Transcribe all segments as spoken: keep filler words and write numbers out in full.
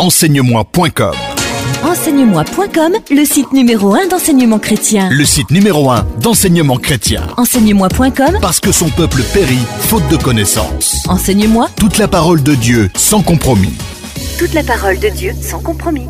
enseigne-moi point com. enseigne-moi point com, le site numéro un d'enseignement chrétien. Le site numéro un d'enseignement chrétien. enseigne-moi point com, Parce que son peuple périt, faute de connaissance. Enseigne-moi Toute la parole de Dieu, sans compromis. toute la parole de Dieu sans compromis.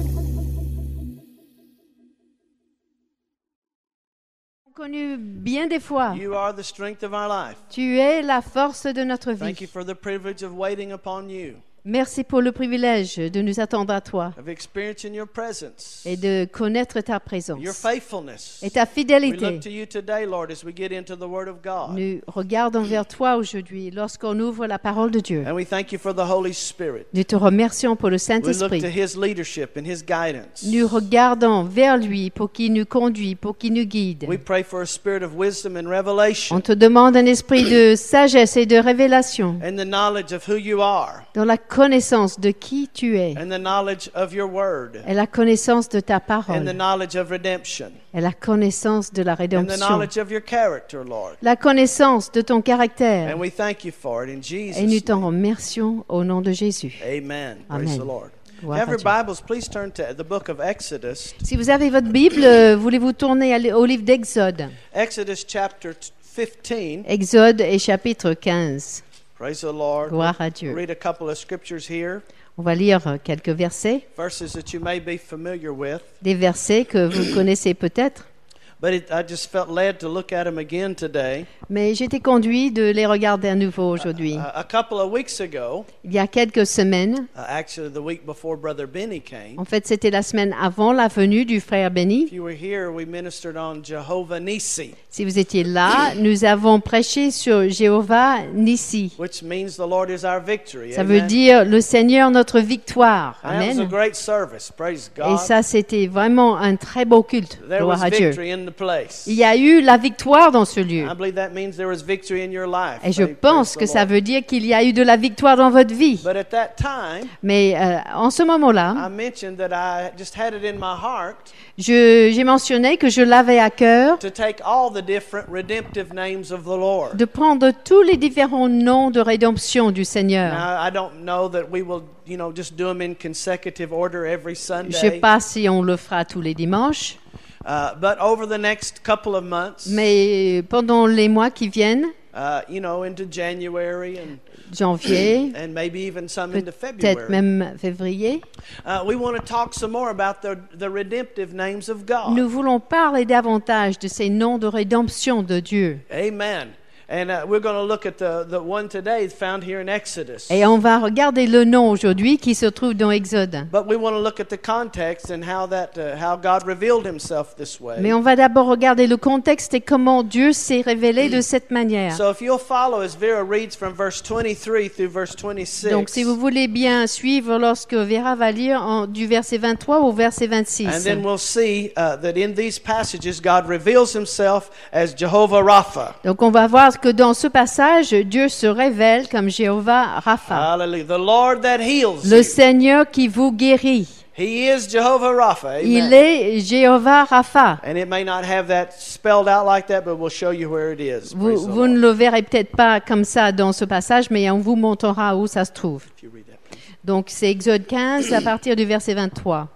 Connu bien des fois. You are the strength of our life. Tu es la force de notre Thank you vie. for the privilege of waiting upon you, Merci pour le privilège de nous attendre à toi of experiencing your presence, et de connaître ta your présence faithfulness. et ta We fidélité. look to you today, Lord, as we get into the Word of God. Nous regardons vers toi aujourd'hui lorsqu'on ouvre la parole de Dieu. And we thank you for the Holy Spirit. Nous te remercions pour le We look to Saint-Esprit. His leadership and His guidance. Nous regardons vers lui pour qu'il nous conduise, pour qu'il nous guide. We pray for a spirit of wisdom and revelation On te demande un esprit de sagesse et de révélation and the knowledge of who you are dans la connaissance de qui tu es and the knowledge of your Word et la connaissance de ta and the parole knowledge of redemption et la connaissance de la and the rédemption, knowledge of your character, Lord. la connaissance de ton caractère. And we thank you for it in Jesus' Et nous t'en name. remercions au nom de Jésus. Amen. Amen. Praise the Lord. Gloire Have à your Dieu. Bibles, please turn to the book of Exodus. Si vous avez votre Bible, euh, voulez-vous tourner à l- au livre d'Exode. Exodus chapter fifteen. Exode et chapitre quinze. Praise the Lord. Gloire à Dieu. Read a couple of scriptures here, On va lire euh, quelques versets, verses that you may be familiar with. des versets que vous connaissez peut-être, But it, I just felt led to look at them again today. mais j'ai été conduit de les regarder à nouveau aujourd'hui. Uh, a couple of weeks ago, Il y a quelques semaines, uh, actually the week before Brother Benny came, en fait c'était la semaine avant la venue du frère Benny. if you were here, we ministered on Jehovah Nissi, Si vous étiez là, nous avons prêché sur Jéhovah Nissi. which means the Lord is our victory. Ça veut Amen. dire le Seigneur notre victoire. And that was a Amen. great service. Praise Et God. ça, c'était vraiment un très beau culte. There Gloire was à Dieu. victory in the place. Il y a eu la victoire dans ce lieu. I believe that means there was victory in your life. Et je Praise pense the que ça Lord. veut dire qu'il y a eu de la victoire dans votre vie. But at that time, Mais euh, en ce moment-là, I mentioned that I just had it in my heart je- j'ai mentionné que je l'avais à cœur to take all the different redemptive names of the Lord. de prendre tous les différents noms de rédemption du Seigneur. Now, I don't know that we will, you know, just do them in consecutive order every Je ne sais Sunday. pas si on le fera tous les dimanches, Uh, but over the next couple of months, mais pendant les mois qui viennent, uh, you know, into January and janvier, and maybe even some into peut-être February, même février, uh, we want to talk some more about the the redemptive names of God. nous voulons parler davantage de ces noms de rédemption de Dieu. Amen. And uh, we're going to look at the, the one today found here in Exodus. Et on va regarder le nom aujourd'hui qui se trouve dans Exode. But we want to look at the context and how that uh, how God revealed himself this way. Mais on va d'abord regarder le contexte et comment Dieu s'est révélé de cette manière. So if you'll follow as Vera reads from verse twenty-three through verse twenty-six. Donc si vous voulez bien suivre lorsque Vera va lire en- du verset vingt-trois au verset And vingt-six. then we'll see uh, that in these passages God reveals himself as Jehovah Rapha. Donc on va voir que dans ce passage, Dieu se révèle comme Jéhovah Rapha, Hallelujah. The Lord that heals le you. Seigneur qui vous guérit. He is Jehovah Rapha. Amen. Il est Jéhovah Rapha. And it may not have that spelled out like that, but we'll show you where it is. Vous, Praise the vous ne Lord. le verrez peut-être pas comme ça dans ce passage, mais on vous montrera où ça se trouve. If you read that, please. Donc c'est Exode quinze à partir du verset vingt-trois.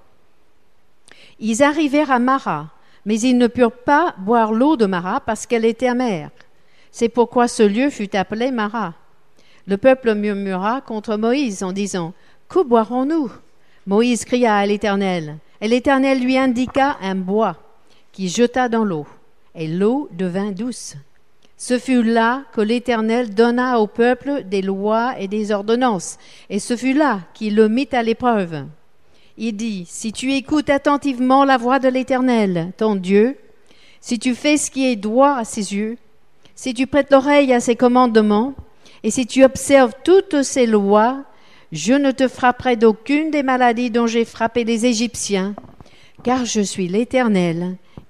Ils arrivèrent à Mara, mais ils ne purent pas boire l'eau de Mara parce qu'elle était amère. C'est pourquoi ce lieu fut appelé Mara. Le peuple murmura contre Moïse en disant « Que boirons-nous » Moïse cria à l'Éternel, et l'Éternel lui indiqua un bois qui jeta dans l'eau, et l'eau devint douce. Ce fut là que l'Éternel donna au peuple des lois et des ordonnances, et ce fut là qu'il le mit à l'épreuve. Il dit, si tu écoutes attentivement la voix de l'Éternel, ton Dieu, si tu fais ce qui est droit à ses yeux, si tu prêtes l'oreille à ses commandements, et si tu observes toutes ses lois, je ne te frapperai d'aucune des maladies dont j'ai frappé les Égyptiens, car je suis l'Éternel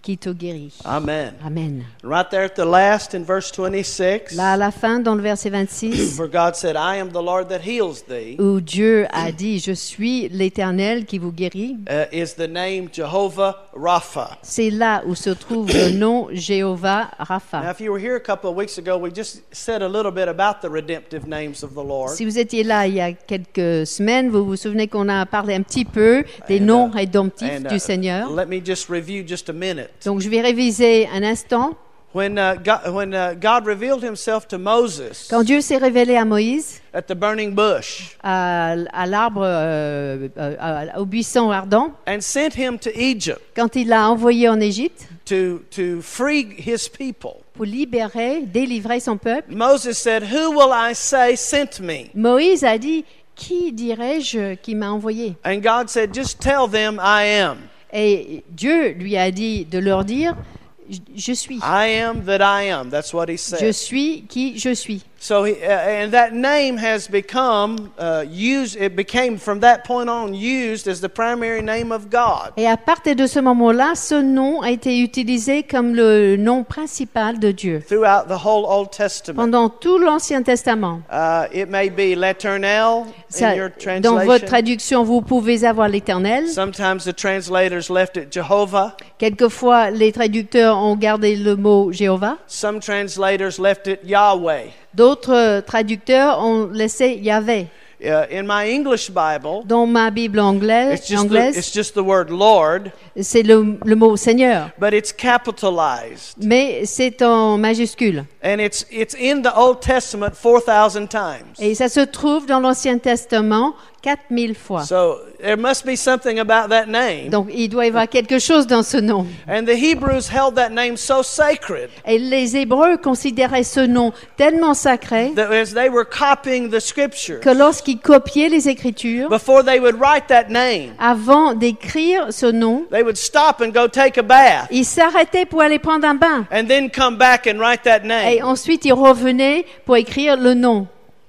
qui te guérit. Amen. Amen. Right there at the last in verse twenty-six, Là, à la fin, dans le verset vingt-six, for God said, I am the Lord that heals thee, où Dieu a dit, je suis l'Éternel qui vous guérit, uh, is the name Jehovah Rapha. c'est là où se trouve le nom Jéhovah Now, Rapha. if you were here a couple of weeks ago, we just said a little bit about the redemptive names of the Lord. Si vous étiez là il y a quelques semaines, vous vous souvenez qu'on a parlé un petit peu des And, noms uh, rédemptifs and, uh, du Seigneur. let me just review just a minute. Donc je vais réviser un instant. When, uh, God, when uh, God revealed himself to Moses Quand Dieu s'est révélé à Moïse, at the burning bush à, à l'arbre, euh, euh, à- au buisson ardent, and sent him to Egypt quand il l'a envoyé en Égypte to, to free his people, pour libérer, délivrer son peuple, Moses said, Who will I say sent me? Moïse a dit, qui dirais-je qui m'a envoyé? And God said, Just tell them I am. Et Dieu lui a dit de leur dire, je, je suis. I am that I am. That's what he Je said. suis qui je suis. So, he, uh, and that name has become uh, used, it became from that point on used as the primary name of God. Et à partir de ce moment-là, ce nom a été utilisé comme le nom principal de Dieu. Throughout the whole Old Testament. Pendant tout l'Ancien Testament. Uh, it may be l'Éternel Ça, in your dans votre translation. traduction, vous pouvez avoir l'Éternel. Sometimes the translators left it Jehovah. Quelquefois, les traducteurs ont gardé le mot Jéhovah. Some translators left it Yahweh. D'autres traducteurs ont laissé Yahvé. Uh, in my English Bible, Dans ma Bible anglaise, it's just, the, anglaise it's just the word Lord, c'est le, le mot Seigneur, but it's capitalized. mais c'est en majuscule. And it's, it's in the Old Testament four thousand times. Et ça se trouve dans l'Ancien Testament quatre mille fois. So there must be something about that name. Donc il doit y avoir quelque chose dans ce nom. And the Hebrews held that name so sacred Et les Hébreux considéraient ce nom tellement sacré that as they were copying the scriptures, que lorsqu'ils copiaient les Écritures, before they would write that name, avant d'écrire ce nom, they would stop and go take a bath ils s'arrêtaient pour aller prendre un bain. and then come back and write that name. Et ensuite, ils revenaient pour écrire le nom.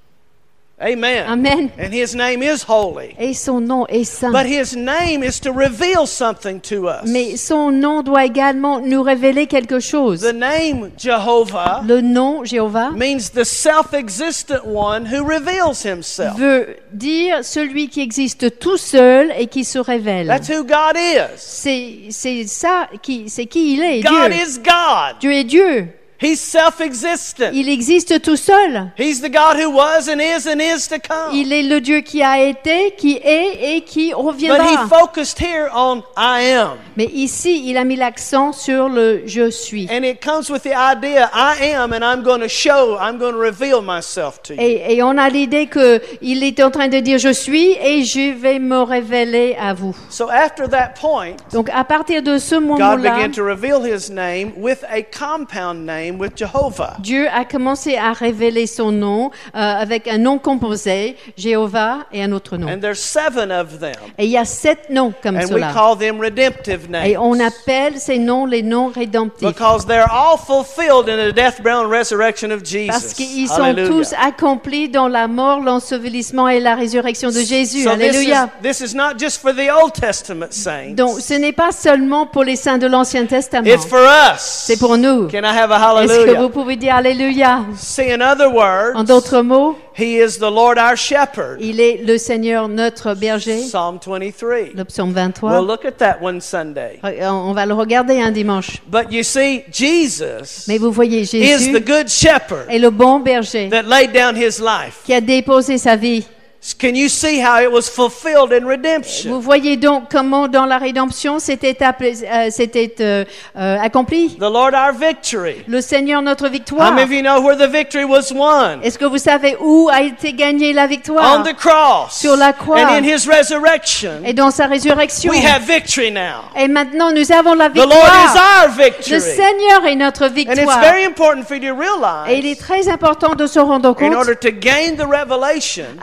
Amen. Amen. And his name is holy. Et son nom est saint. But his name is to reveal something to us. Mais son nom doit également nous révéler quelque chose. The name Jehovah Le nom Jéhovah means the self-existent one who reveals himself. veut dire celui qui existe tout seul et qui se révèle. That's who God is. C'est c'est ça qui c'est qui il est, God Dieu. is God. Dieu est Dieu. He's self-existent. Il existe tout seul. He's the God who was and is and is to come. Il est le Dieu qui a été, qui est et qui But he reviendra. focused here on I am. Mais ici, il a mis l'accent sur le je suis. And it comes with the idea I am and I'm going to show, I'm going to reveal myself to you. Et, et on a l'idée que il est en train de dire je suis et je vais me révéler à vous. So after that point, Donc à partir de ce God moment-là, began to reveal his name with a compound name with Jehovah. Dieu a commencé à révéler son nom euh, avec un nom composé, Jéhovah et un autre nom. And there's seven of them. Et il y a sept noms comme And we cela. call them redemptive Et on names. appelle ces noms les noms rédemptifs. Because they're all fulfilled in the death, burial, and resurrection of Parce Jesus. qu'ils sont Hallelujah. tous accomplis dans la mort, l'ensevelissement et la résurrection de Jésus. So this is, Alléluia. this is not just for the Old Testament saints. Donc ce n'est pas seulement pour les saints de l'Ancien Testament. It's for us. C'est pour nous. Can I have a Est-ce que hallelujah? vous pouvez dire Alléluia? See, in other words, En d'autres mots, He is the Lord our shepherd. il est le Seigneur notre berger. Psalm twenty-three. Le psaume We'll vingt-trois. look at that one Sunday. On va le regarder un dimanche. But you see, Jesus Mais vous voyez, is Jésus the good shepherd est le bon berger that laid down his life. qui a déposé sa vie. Can you see how it was fulfilled in Vous redemption? voyez donc comment dans la rédemption c'était appelé- euh, c'était euh, euh, accompli. The Lord our victory. Le Seigneur notre How victoire. many of you know where the victory was won? Est-ce que vous savez où a été gagnée la victoire? On the cross. Sur la croix. And in his resurrection, Et dans sa résurrection. we have victory now. Et maintenant nous avons la The Lord is victoire. our victory. Le Seigneur est notre And it's victoire. very important for you to Et il est realize, très important de se rendre in compte order to gain the revelation, afin de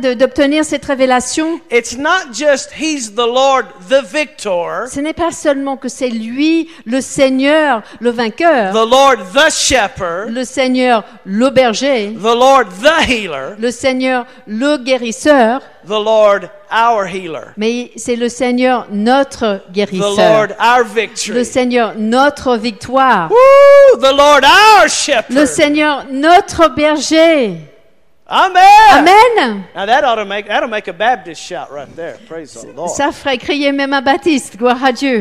de- d'obtenir cette révélation, it's not just He's the Lord, the victor, ce n'est pas seulement que c'est lui, le Seigneur, le vainqueur, the Lord, the shepherd, le Seigneur, le berger, the Lord, the healer, le Seigneur, le guérisseur, the Lord, our healer, mais c'est le Seigneur, notre the guérisseur, Lord, our le victory. Seigneur, notre victoire, Woo! The Lord, our le shepherd. Seigneur, notre berger. Amen. Amen. Now that ought to make that'll make a Baptist shout right there. Praise the Lord. Ça ferait crier même un baptiste, gloire à Dieu.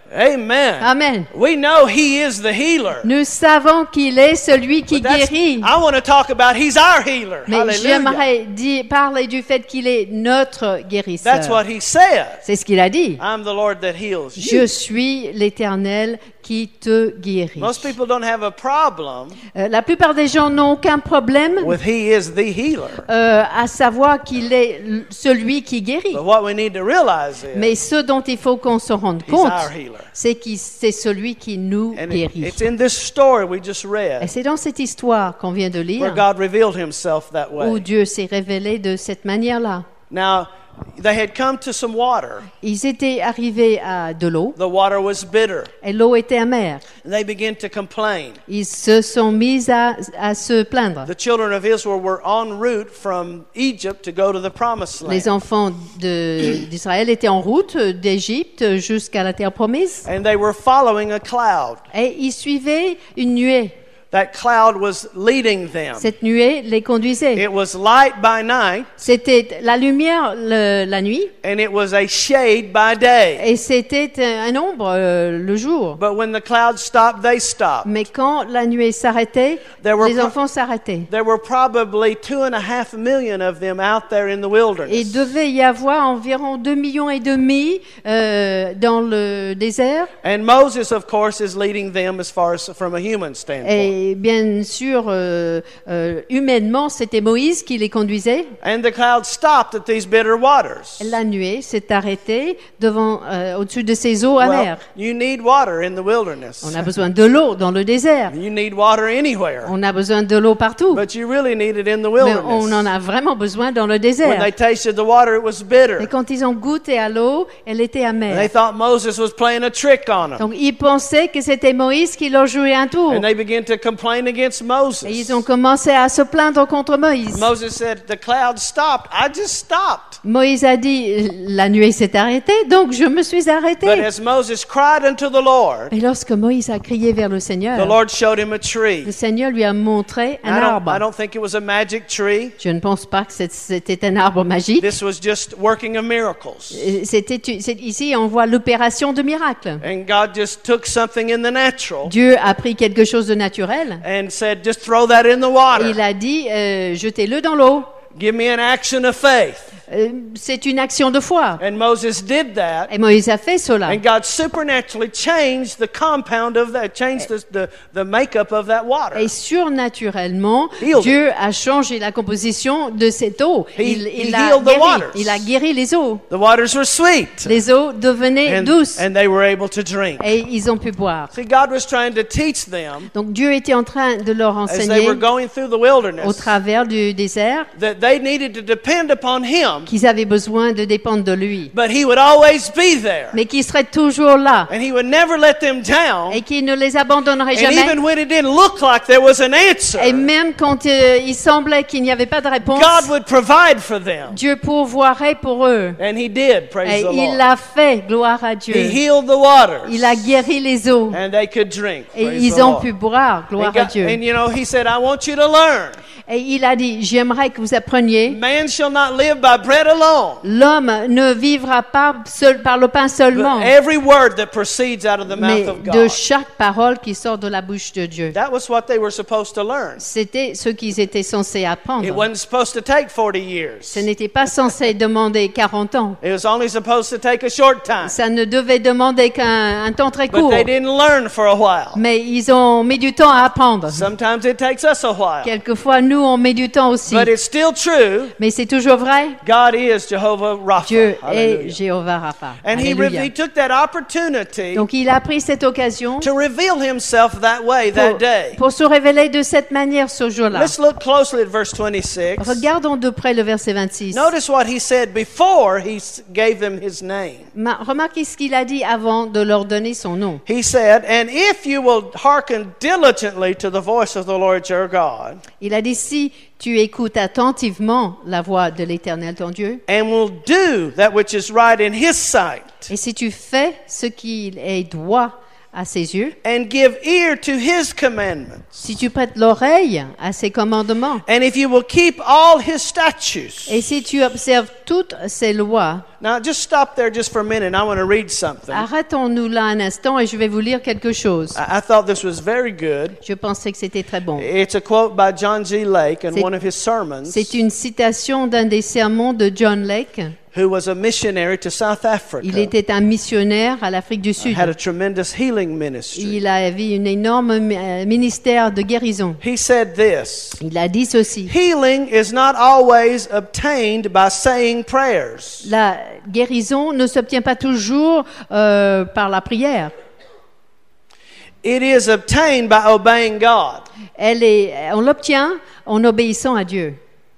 Amen. Amen. We know He is the healer. Nous savons qu'il est celui qui But that's- guérit. I want to talk about He's our healer. Mais Hallelujah. j'aimerais dire- parler du fait qu'il est notre That's guérisseur. what He said. C'est ce qu'il a dit. I'm the Lord that heals Je you. suis l'Éternel qui te guérit. Most people don't have a problem Euh, la plupart des gens n'ont aucun problème with He is the healer. euh, à savoir qu'il est l- celui qui guérit. But what we need to realize is Mais ce dont il faut qu'on se rende He's compte, our healer. c'est que c'est celui qui nous And it- guérit. it's in this story we just Et read c'est dans cette histoire qu'on vient de where lire God revealed Himself that où way. Dieu s'est révélé de cette manière-là. Now, they had come to some water. Ils étaient arrivés à de l'eau The water was bitter. et l'eau était amère. And they began to complain. Ils se sont mis à, à se plaindre. The children of Israel were en route from Egypt to go to the promised Les land. enfants de- d'Israël étaient en route d'Égypte jusqu'à la terre promise And they were following a cloud. et ils suivaient une nuée. That cloud was leading them. Cette nuée les conduisait. It was light by night C'était la lumière le- la nuit and it was a shade by day. et c'était un ombre euh, le jour. But when the cloud stopped, they stopped. Mais quand la nuée s'arrêtait, There were les pro- enfants s'arrêtaient. There were probably two and a half million of them out there in the Et il wilderness. devait y avoir environ deux millions et demi euh, dans le désert. And Moses, of course, is leading them as far as from a human standpoint. Et bien sûr, euh, euh, humainement, c'était Moïse qui les conduisait. And the cloud stopped at these bitter waters. La nuée s'est arrêtée devant, euh, au-dessus de ces eaux Well, amères. you need water in the wilderness. On a besoin de l'eau dans le désert. You need water anywhere. On a besoin de l'eau partout. But you really need it in the Mais on en wilderness. a vraiment besoin dans le When désert. they tasted the water, it was bitter. Et quand ils ont goûté à l'eau, elle était And they amère. thought Moses was playing a trick on them. Donc ils pensaient que c'était Moïse qui leur jouait un tour. And they began to complain against Moses. Et ils ont commencé à se plaindre contre Moïse. Moses said, the cloud stopped. I just stopped. Moïse a dit, la nuée s'est arrêtée, donc je me suis But arrêté. as Moses cried unto the Lord, Et lorsque Moïse a crié vers le the Seigneur, Lord showed him a tree. le Seigneur lui a montré un I don't, I arbre. don't think it was a magic tree. Je ne pense pas que c'est- c'était un arbre magique. This was just working of miracles. Euh, C'était, c'est- ici, on voit l'opération de miracle. And God just took something in the natural Dieu a pris quelque chose de naturel. and said, just throw that in the water. Il a dit, euh, jetez-le dans l'eau. Give me an action of faith. Euh, c'est une action de foi. And Moses did that. Et Moïse a fait cela. And God supernaturally changed the compound of that, changed the, the, the makeup of that water. Et surnaturellement, Healed. Dieu a changé la composition de cette eau. He- Il, he il a healed the guéri, waters. il a guéri les eaux. The waters were sweet. Les eaux devenaient And, douces and they were able to drink. et ils ont pu boire. See, God was trying to teach them Donc Dieu était en train de leur as they enseigner were going through the au wilderness travers du désert that they needed to depend upon Him, qu'ils avaient besoin de dépendre de lui, but He would always be there. mais qu'il serait toujours là And He would never let them down. et qu'il ne les abandonnerait And jamais. even when it didn't look like there was an answer, Et même quand euh, il semblait qu'il n'y avait pas de réponse, God would provide for them. Dieu pourvoirait pour eux. And He did, praise Et the il Lord. l'a fait, gloire à He Dieu. healed the waters. Il a guéri les eaux And they could drink. et Praise ils the ont Lord. pu boire, And, gloire à God- Dieu. and you know, He said, I want you to learn. Et il a dit, j'aimerais que vous appreniez, Man shall not live by bread alone, l'homme ne vivra pas seul par le pain seulement, but every word that proceeds out of the mais mouth of de God. chaque parole qui sort de la bouche de Dieu. That was what they were supposed to learn. C'était ce qu'ils étaient censés It apprendre. wasn't supposed to take forty years. Ce n'était pas censé demander quarante ans. It was only supposed to take a short time. Ça ne devait demander qu'un un temps très But court. they didn't learn for a while. Mais ils ont mis du temps à apprendre. Sometimes it takes us a while. Quelquefois, nous nous, on met du temps aussi. But it's still true. Mais c'est toujours vrai. God is Jehovah Rapha. Dieu est Hallelujah. Jéhovah Rapha. And he, Alléluia. re- he took that opportunity Donc il a pris cette occasion to reveal himself that way that pour, day. pour se révéler de cette manière ce jour-là. Let's look closely at verse twenty-six. Regardons de près le verset vingt-six. Notice what he said before he s- gave them his name. Ma- remarquez ce qu'il a dit avant de leur donner son nom. He said, "And if you will hearken diligently to the voice of the Lord your God, Il a dit, si tu écoutes attentivement la voix de l'Éternel ton Dieu, and will do that which is right in his sight, et si tu fais ce qui est droit à ses yeux, and give ear to his commandments, si tu prêtes l'oreille à ses commandements, and if you will keep all his statutes." et si tu observes toutes ses lois, Now, just stop there just for a minute. I want to read something. arrêtons-nous là un instant et je vais vous lire quelque chose. I I thought this was very good. Je pensais que c'était très bon. It's a quote by John G. Lake in C'est- one of his sermons, C'est une citation d'un des sermons de John Lake. who was a missionary to South Africa. Il était un missionnaire à l'Afrique du Sud. Had a tremendous healing ministry. Il avait une énorme euh, ministère de guérison. He said this, Il a dit ceci. "Healing is not always obtained by saying prayers. La guérison ne s'obtient pas toujours euh, par la prière. It is obtained by obeying God." Elle est, on l'obtient en obéissant à Dieu.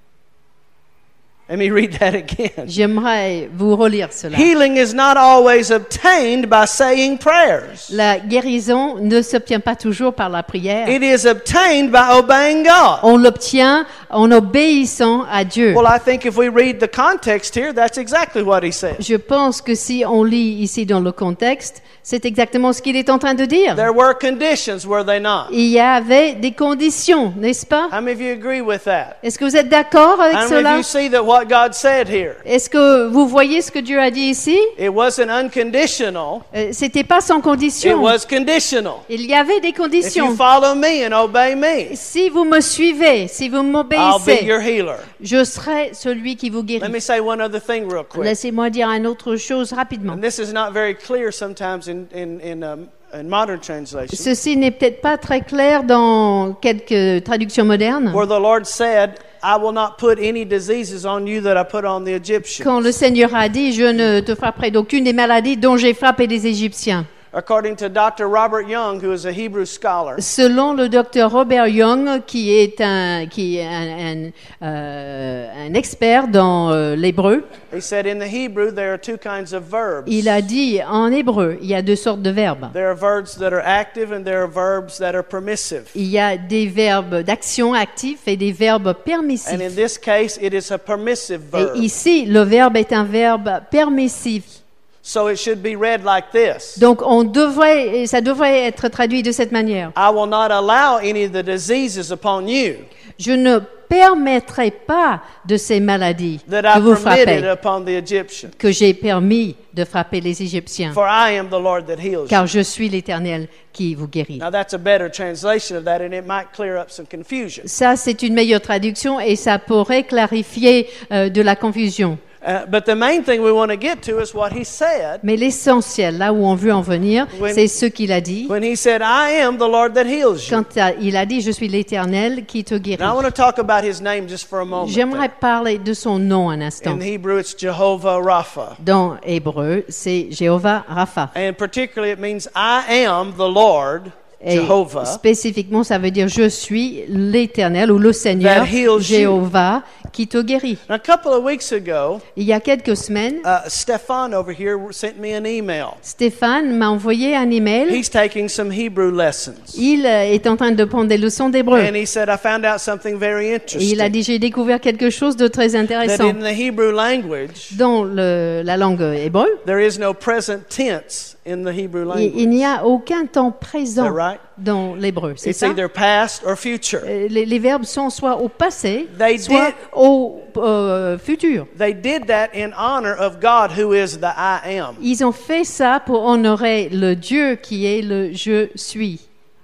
Let me read that again. J'aimerais vous relire cela. Healing is not always obtained by saying prayers. La guérison ne s'obtient pas toujours par la prière. It is obtained by obeying God. On l'obtient en obéissant à Dieu. Well, I think if we read the context here, that's exactly what he said. Je pense que si on lit ici dans le contexte, c'est exactement ce qu'il est en train de dire. There were conditions, were they not? Il y avait des conditions, n'est-ce pas? How many of you agree with that? Est-ce que vous êtes d'accord avec How many cela? of you see that what God said here? Est-ce que vous voyez ce que Dieu a dit ici? It wasn't unconditional, Euh, C'était pas sans it condition. was conditional. Il y avait des If you conditions. follow me and obey me, Si vous me suivez, si vous I'll be m'obéissez, your healer. je serai celui qui vous Let me guérit. say one other thing real quick. Laissez-moi dire une autre chose rapidement. And this is not very clear sometimes in, in, in, um, in modern translation, Ceci n'est peut-être pas très clair dans quelques traductions modernes. where the Lord said, "I will not put any diseases on you that I put on the Egyptians." Quand le Seigneur a dit, je ne te frapperai d'aucune des maladies dont j'ai frappé les Égyptiens. According to Doctor Robert Young, who is a Hebrew scholar, Selon le docteur Robert Young, qui est un, qui est un, un, euh, un expert dans euh, l'hébreu, he said in the Hebrew there are two kinds of verbs. il a dit en hébreu, il y a deux sortes de verbes. There are verbs that are active and there are verbs that are permissive. Il y a des verbes d'action actifs et des verbes And in permissifs. this case, it is a permissive verb. Et ici, le verbe est un verbe permissif. So it should be read like this. Donc, on devrait, ça devrait être traduit de cette manière. I will not allow any of the diseases upon you Je ne permettrai pas de ces maladies that que I vous permitted frappez, upon the Egyptians. que j'ai permis de frapper les Égyptiens, For I am the Lord that heals you. car je suis l'Éternel qui vous guérit. Now that's a better translation of that and it might clear up some confusion. Ça, c'est une meilleure traduction et ça pourrait clarifier euh, de la confusion. Uh, but the main thing we want to get to is what he said Mais l'essentiel, là où on veut en venir, When- c'est ce qu'il a dit. when he said, "I am the Lord that heals you." Quand euh, il a dit, je suis l'Éternel qui te guérit. Now I want to talk about his name just for a moment. J'aimerais there. parler de son nom un instant. In Hebrew, it's Jehovah Rapha. Dans hébreu, c'est Jéhovah Rapha. And particularly, it means I am the Lord, Et Jehovah, spécifiquement, ça veut dire je suis l'Éternel ou le Seigneur, That heals you. Jéhovah, qui te guérit. a couple of weeks ago, Il y a quelques semaines, uh, Stefan over here sent me an email. Stéphane m'a envoyé un email. He's taking some Hebrew lessons. Il euh, est en train de prendre des leçons d'hébreu. And he said, I found out something very Et il a interesting. dit, j'ai découvert quelque chose de très That intéressant. in the Hebrew language, Dans le- la langue hébreu, there is no present tense in the Hebrew il, language. il n'y a aucun temps Is présent that right? dans l'hébreu. C'est It's ça? either past or future. Euh, Les, les verbes sont soit au passé, They soit did- au euh, futur. They did that in honor of God, who is the I am. Ils ont fait ça pour honorer le Dieu qui est le je suis.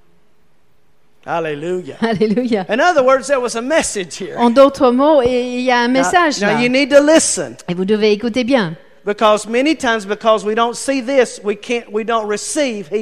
Hallelujah. Alléluia. In other words, there was a message here. En d'autres mots, il y a un message Now, now là. you need to listen. Et vous devez écouter bien. Because many times, because we don't see this, we can't, we don't receive healing.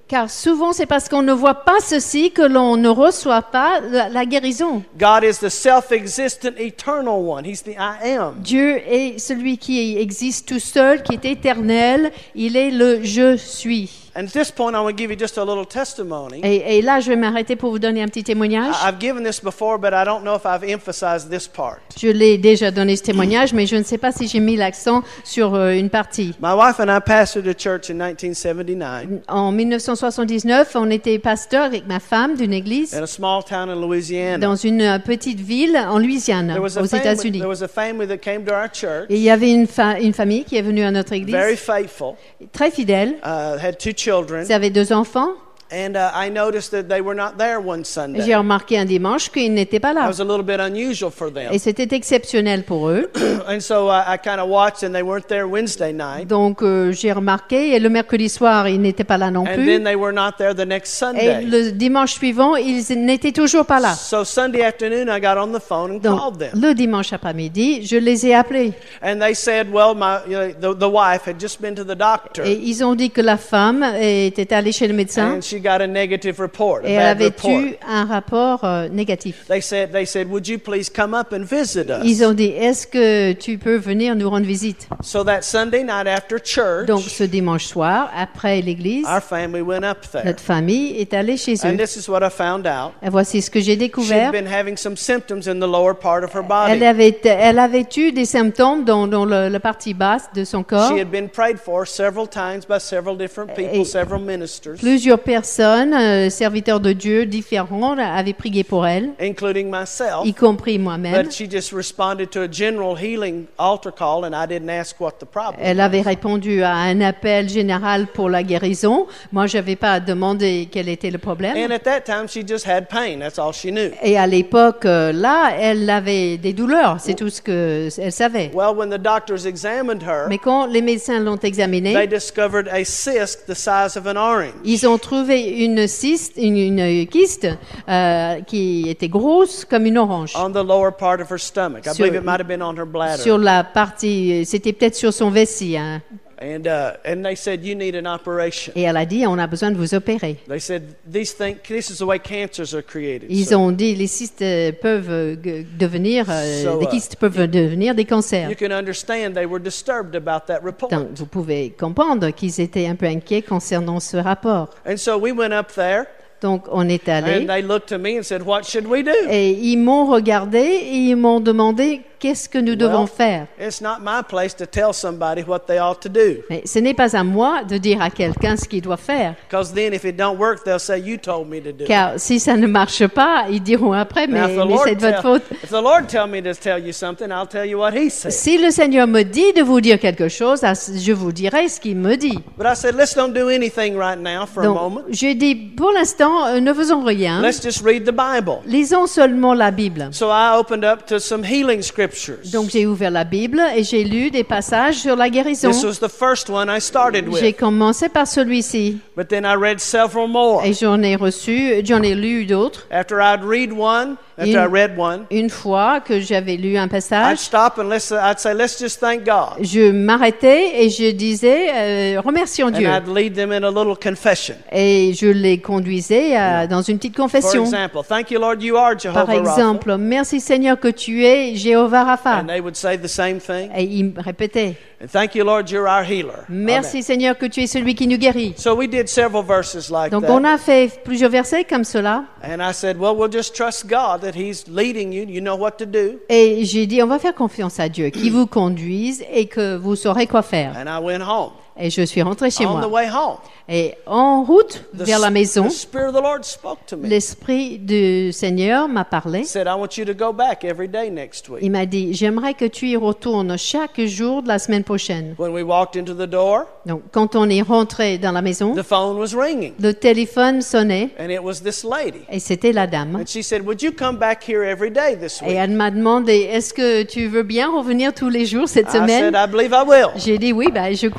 Car souvent, c'est parce qu'on ne voit pas ceci que l'on ne reçoit pas la, la guérison. God is the self-existent, eternal one. He's the I am. Dieu est celui qui existe tout seul, qui est éternel. Il est le « je suis ». And at this point, I want to give you just a little testimony. Et, et là, je vais m'arrêter pour vous donner un petit témoignage. I- I've given this before, but I don't know if I've emphasized this part. Je l'ai déjà donné ce témoignage, mais je ne sais pas si j'ai mis l'accent sur euh, une partie. My wife and I pastored a church in nineteen seventy-nine En dix-neuf cent soixante-dix-neuf, on était pasteur avec ma femme d'une église in a small town in Louisiana. dans une euh, petite ville en Louisiane, There was a aux family, États-Unis. there was a family that came to our church, Et il y avait une, fa- une famille qui est venue à notre église, very faithful, très fidèle. uh, had two children, Ils avaient deux enfants. and uh, I noticed that they were not there one Sunday. J'ai remarqué un dimanche qu'ils n'étaient pas That là. was a little bit unusual for them. Et c'était exceptionnel pour eux. And so uh, I kind of watched, and they weren't there Wednesday night. Donc euh, j'ai remarqué. Et le mercredi soir, ils n'étaient pas là non And plus. then they were not there the next Et Sunday. le dimanche suivant, ils n'étaient toujours pas là. So Sunday afternoon, I got on the phone and Donc called them. le dimanche après-midi, je les ai appelés. And they said, well, my, you know, the, the wife had just been to the doctor. Et ils ont dit que la femme était allée chez le médecin And she got a negative report, a et elle bad avait report. eu un rapport euh, négatif. They said, they said, would you please come up and visit us? Ils ont dit, est-ce que tu peux venir nous rendre visite? So that Sunday night after church, Donc ce dimanche soir, après l'église, our family went up there. notre famille est allée chez eux. And this is what I found out. Et voici ce que j'ai She had découvert. been having some symptoms in the lower part of her Elle body. avait, elle avait eu des symptômes dans, dans le- la partie basse de son corps. She had been prayed for several times by several different people, Et- several ministers, Plusieurs personnes, euh, serviteurs de Dieu différents, avaient prié pour elle, including myself. y compris moi-même. But she just responded to a general healing altar call, and I didn't ask what the problem Elle avait répondu à un appel général pour la guérison. Moi, je n'avais pas demandé quel était le And problème. at that time, she just had pain. That's all she knew. Et à l'époque, euh, là, elle avait des douleurs. C'est tout ce qu'elle savait. Well, when the doctors examined her, Mais quand les médecins l'ont they examinée, discovered a cyst the size of an orange ils ont trouvé une cyste, une, une kyste euh, qui était grosse comme une orange. on the lower part of her stomach. I Sur- believe it might have been on her bladder. Sur la partie, c'était peut-être sur son vessie. Hein. And uh, and they said, you need an operation. Et elle a dit, on a besoin de vous opérer. They said, these things, this is the way cancers are created. Ils So ont dit, les cystes euh, peuvent euh, g- devenir, euh, So, des uh, kystes peuvent devenir des cancers. you can understand they were disturbed about that report. Donc, vous pouvez comprendre qu'ils étaient un peu inquiets concernant ce rapport. And so we went up there, Donc, on est allé and they looked at me and said, what should we do? et ils m'ont regardé et ils m'ont demandé qu'est-ce que nous devons Well, faire. It's not my place to tell somebody what they ought to do. Mais ce n'est pas à moi de dire à quelqu'un ce qu'il doit faire. Because then if it don't work, they'll say, you told me to do it. Car si ça ne marche pas, ils diront après, mais, Now, if the mais Lord c'est de votre tell- faute. if the Lord tell me to tell you something, I'll tell you what He said. Si le Seigneur me dit de vous dire quelque chose, je vous dirai ce qu'il me dit. But I said, let's don't do anything right now for a Donc, moment. j'ai dit, pour l'instant, euh, ne faisons rien. Let's just read the Bible. Lisons seulement la Bible. So I opened up to some healing scriptures. Donc, j'ai ouvert la Bible et j'ai lu des passages sur la guérison. This was the first one I started J'ai with. commencé par celui-ci But then I read several more. et j'en ai reçu, j'en ai lu d'autres. After I'd read one, after Une- I read one, Une fois que j'avais lu un I'd passage, stop and let's, I'd say, let's just thank God. je m'arrêtais et je disais, euh, remercions And Dieu. I'd lead them in a little confession. Et je les conduisais à- dans une petite For confession. example, thank you, Lord, you are Jehovah Par exemple, merci Seigneur que tu es Jéhovah Rapha. Rapha. And they would say the same thing. Et il me répétait, And thank you, Lord, you're our healer. merci Amen. Seigneur que tu es celui qui nous guérit. So we did several verses like Donc on that. a fait plusieurs versets comme cela. And I said, well, we'll just trust God that He's leading you. You know what to do. Et j'ai dit, on va faire confiance à Dieu, qui vous conduise et que vous saurez quoi faire. And I went home. Et je suis rentrée chez On the moi. way home, Et en route the, vers la maison, the Spirit of the Lord spoke to me. l'Esprit du Seigneur m'a parlé. He said, I want you to go back every day next week. Il m'a dit, j'aimerais que tu y retournes chaque jour de la semaine prochaine. When we walked into the door, Donc, quand on est rentré dans la maison, the phone was ringing. le téléphone sonnait And it was this lady. et c'était la dame. And she said, would you come back here every day this Et week? elle m'a demandé, est-ce que tu veux bien revenir tous les jours cette I said, semaine? I believe I will. J'ai dit, oui, ben, je crois bien que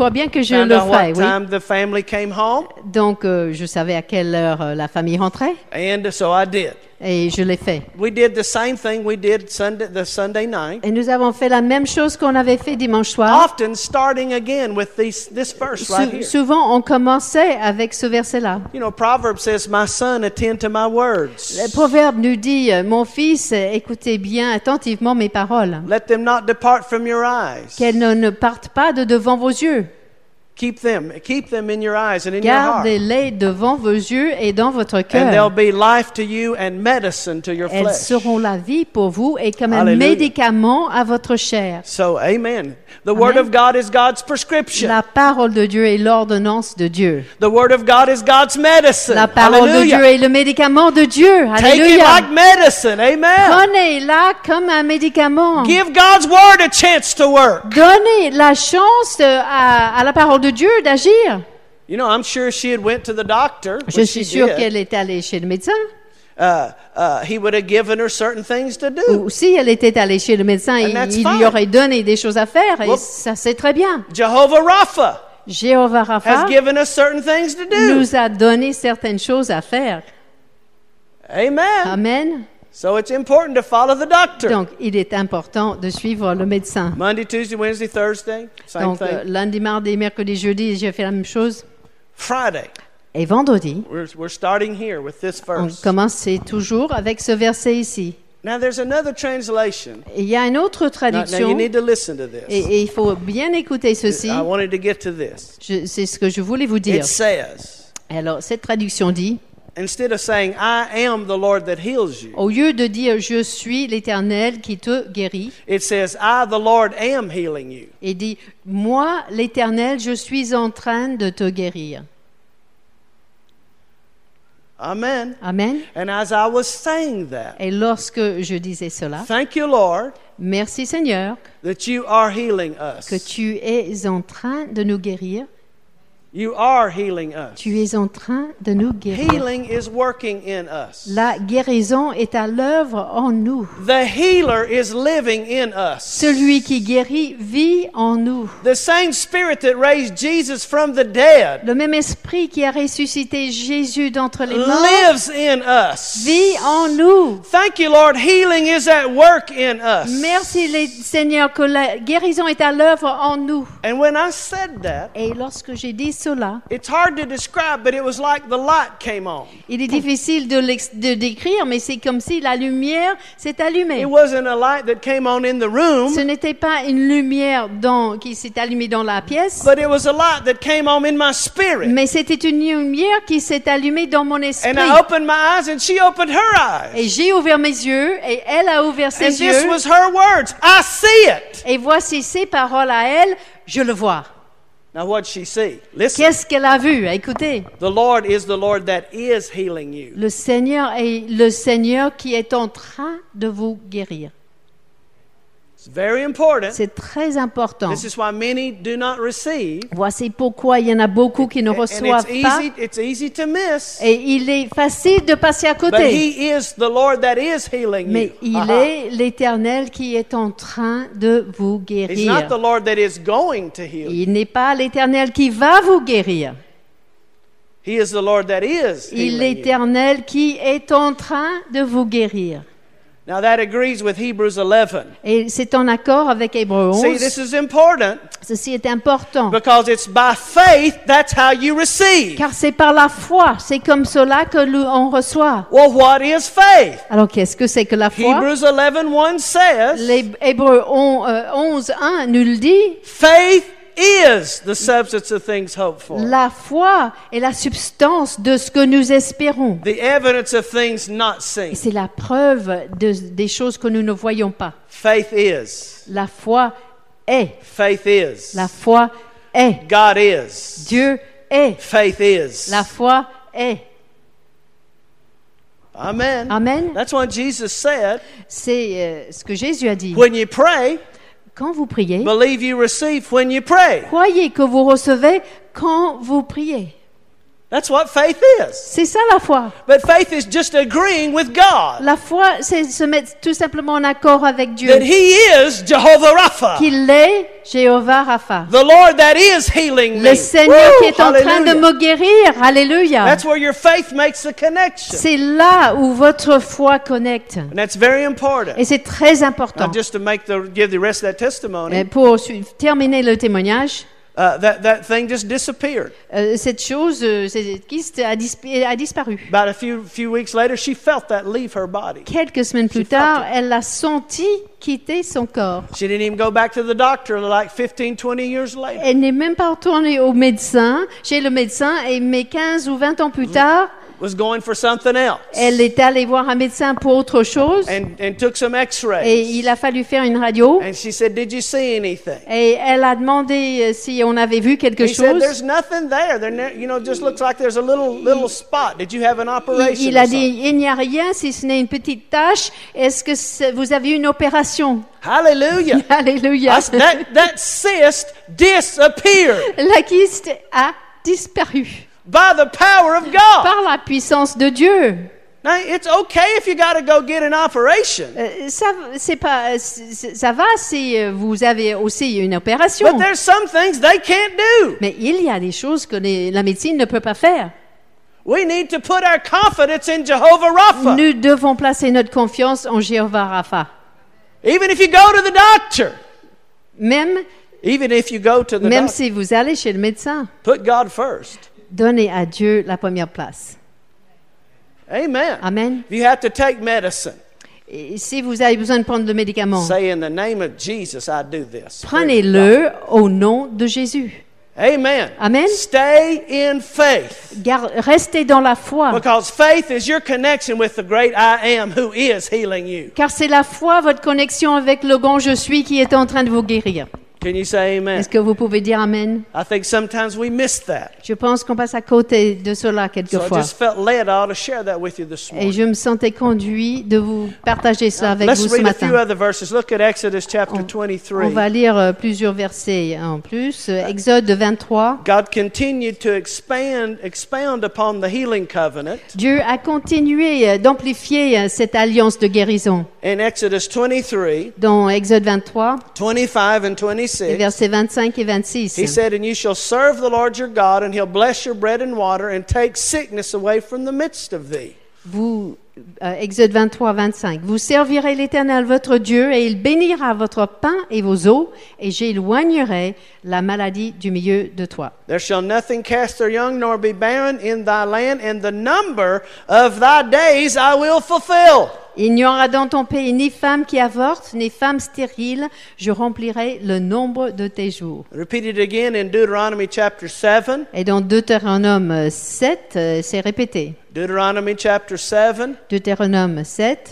je found le out what ferai, oui. time the family came home, Donc, euh, je savais à quelle heure euh, la famille rentrait and so I did. et je l'ai fait. We did the same thing we did Sunday, the Sunday night, Et nous avons fait la même chose qu'on avait fait dimanche soir. often starting again with these, this verse right Sou- here. souvent, on commençait avec ce verset-là. You know, Proverbs says, "My son, attend to my words. Le proverbe nous dit, euh, mon fils, euh, écoutez bien attentivement mes paroles, Let them not depart from your eyes. qu'elles ne, ne partent pas de devant vos yeux. Keep them, keep them in your eyes and in your heart. Gardez-les devant vos yeux et dans votre And they'll cœur. be life to you and medicine to your Elles flesh." seront la vie pour vous et comme un Hallelujah. médicament à votre chair. So, amen. The Word of God is God's prescription. La parole de Dieu est l'ordonnance de Dieu. The Word of God is God's medicine. La parole de Hallelujah. Dieu est le médicament de Dieu. Take it Alléluia. like medicine. Amen. Prenez-la comme un médicament. Give God's Word a chance to work. Donnez la chance de- à, à la parole de Dieu d'agir. You know, I'm sure she had went to the doctor. Je which suis she sûre did. qu'elle est allée chez le médecin. Uh, uh, he would have given her certain things to do. Ou si elle était allée chez le médecin, il, that's il lui fine. aurait donné des choses à faire. Et Well- ça, c'est très bien. Jehovah Rapha Jéhovah Rapha has given us certain things to do. nous a donné certaines choses à faire. Amen. Amen. So it's important to follow the doctor. Donc, il est important de suivre le médecin. Monday, Tuesday, Wednesday, Thursday, same Donc, euh, thing. lundi, mardi, mercredi, jeudi, j'ai fait la même chose. Friday, Et vendredi, we're, we're starting here with this on verse. commence toujours avec ce verset ici. Now, there's another translation. Et il y a une autre Now, now you traduction, need to listen to this. et, et il faut bien écouter ceci. I wanted to get to this. Je- C'est ce que je voulais vous dire. It says, Alors, cette traduction dit, instead of saying, "I am the Lord that heals you," au lieu de dire « Je suis l'Éternel qui te guérit it says, "I, the Lord, am healing you." », et dit « Moi, l'Éternel, je suis en train de te guérir. Amen. » Amen. And as I was saying that, Et lorsque je disais cela, thank you, Lord, merci Seigneur that you are healing us. que tu es en train de nous guérir. You are healing us. Tu es en train de nous guérir. Healing is working in us. La guérison est à l'œuvre en nous. The healer is living in us. Celui qui guérit vit en nous. The same spirit that raised Jesus from the dead Le même esprit qui a ressuscité Jésus d'entre les morts lives in us. vit en nous. Thank you, Lord. Healing is at work in us. Merci les- Seigneur que la guérison est à l'œuvre en nous. And when I said that, Et lorsque j'ai dit cela, it's hard to describe, but it was like the light came on. il est difficile de, l'ex- de décrire, mais c'est comme si la lumière s'est allumée. It wasn't a light that came on in the room, Ce n'était pas une lumière dans- qui s'est allumée dans la pièce, but it was a light that came on in my spirit. mais c'était une lumière qui s'est allumée dans mon esprit. And I opened my eyes and she opened her Et eyes. j'ai ouvert mes yeux et elle a ouvert And ses this yeux. was her words. I see it. Et voici ses paroles à elle, je le vois. Now what'd she see? Listen. Qu'est-ce qu'elle a vu? Écoutez, The Lord is the Lord that is healing you. le Seigneur est le Seigneur qui est en train de vous guérir. It's very important. C'est très important. This is why many do not receive. Voici pourquoi il y en a beaucoup qui ne And reçoivent it's pas. easy, it's easy to miss. Et il est facile de passer à But côté. He is the Lord that is healing Mais you. il Aha. est l'Éternel qui est en train de vous He's not guérir. the Lord that is going to heal you. Il n'est pas l'Éternel qui va vous guérir. He is the Lord that is Il est healing you. l'Éternel qui est en train de vous guérir. Now that agrees with Hebrews eleven. Et c'est en accord avec Hébreux See, this onze. is important Ceci est important. because it's by faith that's how you receive. Car c'est par la foi, c'est comme cela que l'on reçoit. Well, what is faith? Alors qu'est-ce que c'est que la foi? Hebrews eleven one says, Les Hébreux on- euh, onze un nous le dit. faith is the substance of things hoped for, La foi est la substance de ce que nous espérons. the evidence of things not seen. C'est la preuve de- des choses que nous ne voyons pas. Faith is. La foi est. Faith is. La foi est. God is. Dieu est. Faith is. La foi est. Amen. Amen. That's why Jesus said, C'est euh, ce que Jésus a dit. when you pray, Quand vous priez, believe you receive when you pray. croyez que vous recevez quand vous priez. That's what faith is. C'est ça la foi. But faith is just agreeing with God La foi, c'est se mettre tout simplement en accord avec Dieu. that He is Jehovah Rapha, Qu'il est Jéhovah Rapha. the Lord that is healing me. Le Seigneur Woo! qui est en train de Hallelujah. me guérir. Alléluia. That's where your faith makes the connection. C'est là où votre foi connecte. And that's very important. Et c'est très Now, important. just to make the give the rest of that Et testimony, pour su- terminer le témoignage, uh, that, that thing just disappeared. euh, cette chose, euh, cette kyste a, dis- a disparu. About a few few weeks later, she felt that leave her body. Quelques semaines plus She felt tard, it. elle l'a senti quitter son corps. She didn't even go back to the doctor like fifteen, twenty years later. Elle n'est même pas retournée au médecin, chez le médecin, et mais quinze ou vingt ans plus tard, Was going for something else. elle est allée voir un médecin pour autre chose, And, and took some et x-rays. il a fallu faire une radio, And she said, did you see anything? et elle a demandé euh, si on avait vu quelque He said, chose. there's nothing there. There, ne- you know, just looks like there's a little little spot. Did you have an Il, operation? il or a something? dit, il n'y a rien si ce n'est une petite tache. Est-ce que c'est- vous avez eu une opération? Hallelujah. Alléluia. I s- that, that cyst disappeared La kyste a disparu by the power of God. par la puissance de Dieu. Now, it's okay if you got to go get an operation. Euh, ça, c'est pas, c'est- ça va si euh, vous avez aussi une opération. But there's some things they can't do. Mais il y a des choses que les- la médecine ne peut pas faire. We need to put our confidence in Jehovah Rapha. Nous devons placer notre confiance en Jéhovah Rapha. Even if you go to the doctor. Même, Even if you go to the même doctor. si vous allez chez le médecin, Put God first. donnez à Dieu la première place. Amen. Amen. If you have to take medicine, Et si vous avez besoin de prendre le médicament, say in the name of Jesus, I do this. prenez-le au nom de Jésus. Amen. Amen. Stay in faith. Gar- restez dans la foi, Because faith is your connection with the great I am who is healing you. car c'est la foi, votre connexion avec le grand je suis qui est en train de vous guérir. Can you say amen? Est-ce que vous pouvez dire Amen? I think sometimes we miss that. Je pense qu'on passe à côté de cela So I quelquefois. just felt led I ought to share that with you this Et morning. je me sentais conduit de vous partager cela avec Let's vous ce read a few matin. other verses. Look at Exodus chapter On twenty-three. va lire euh, plusieurs versets en plus. Euh, Exode vingt-trois. God continued to expand, expound upon the healing covenant Dieu a continué euh, d'amplifier euh, cette alliance de guérison. in Exodus twenty-three, Dans Exode vingt-trois, twenty-five and les twenty-six. versets vingt-cinq et vingt-six. He said, and you shall serve the Lord your God, and he'll bless your bread and water, and take sickness away from the midst of thee. Vous, euh, Exode vingt-trois, vingt-cinq. Vous servirez l'Éternel votre Dieu, et il bénira votre pain et vos eaux, et j'éloignerai la maladie du milieu de toi. There shall nothing cast their young, nor be barren in thy land, and the number of thy days I will fulfill. Il n'y aura dans ton pays ni femme qui avorte, ni femme stérile. Je remplirai le nombre de tes jours. Repeat it again in Deuteronomy chapter seven. Et dans Deutéronome sept, euh, c'est répété. Deuteronomy chapter seven. Deutéronome sept,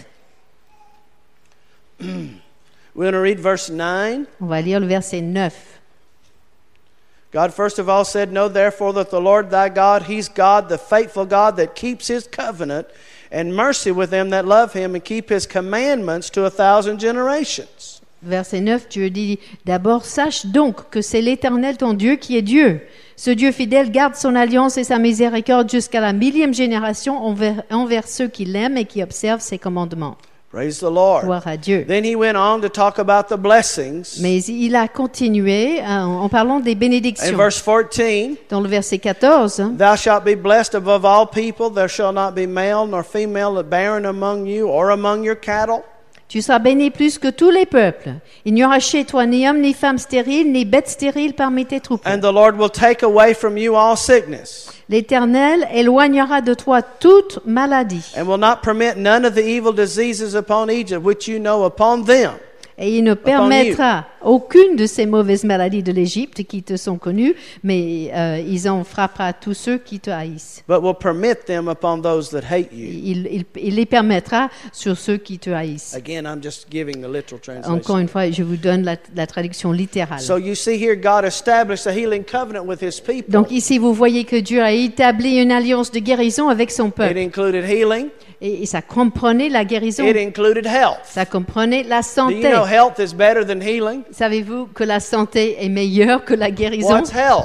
We're going to read verse nine. on va lire le verset neuf. God first of all said, know therefore that the Lord thy God, he's God, the faithful God that keeps his covenant and mercy with them that love him and keep his commandments to a thousand generations. Verset neuf, Dieu dit, d'abord sache donc que c'est l'Éternel ton Dieu qui est Dieu. Ce Dieu fidèle garde son alliance et sa miséricorde jusqu'à la millième génération envers, envers ceux qui l'aiment et qui observent ses commandements. Praise the Lord. Gloire à Dieu. Then he went on to talk about the blessings. Mais il a continué en, en parlant des In bénédictions. verse fourteen, Dans le verset quatorze, thou shalt be blessed above all people. There shall not be male nor female barren among you or among your cattle. tu seras béni plus que tous les peuples. Il n'y aura chez toi ni homme, ni femme stérile, ni bête stérile parmi tes troupeaux. And the Lord will take away from you all sickness, L'Éternel éloignera de toi toute maladie. and will not permit none of the evil diseases upon Egypt, which you know upon them. Et il ne permettra aucune de ces mauvaises maladies de l'Égypte qui te sont connues, mais euh, il en frappera tous ceux qui te haïssent. But will permit them upon those that hate you. Il, il, il les permettra sur ceux qui te haïssent. Again, I'm just giving the literal Encore translation. une fois, je vous donne la, la traduction littérale. So you see here, God established a healing covenant with his people. Donc ici, vous voyez que Dieu a établi une alliance de guérison avec son It peuple. included healing. Et, et ça comprenait la guérison. It included health. Ça comprenait la Do you santé. know health is better than healing? Savez-vous que la santé est meilleure que la guérison? What's health?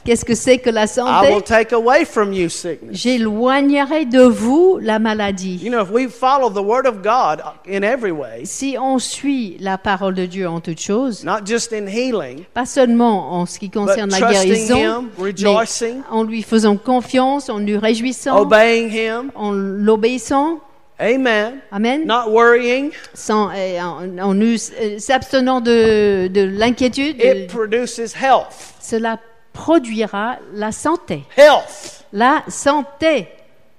Qu'est-ce que c'est que la I santé? will take away from you sickness. J'éloignerai de vous la maladie. You know, if we follow the word of God in every way, Si on suit la parole de Dieu en toutes choses, not just in healing, pas seulement en ce qui concerne but la trusting guérison, Him, mais rejoicing, en lui faisant confiance, en lui réjouissant, obeying Him, en l'obéissant, amen, amen, not worrying, sans, euh, en, en us- euh, s'abstenant de, de l'inquiétude, it produces health. cela produira la santé. Health. La santé.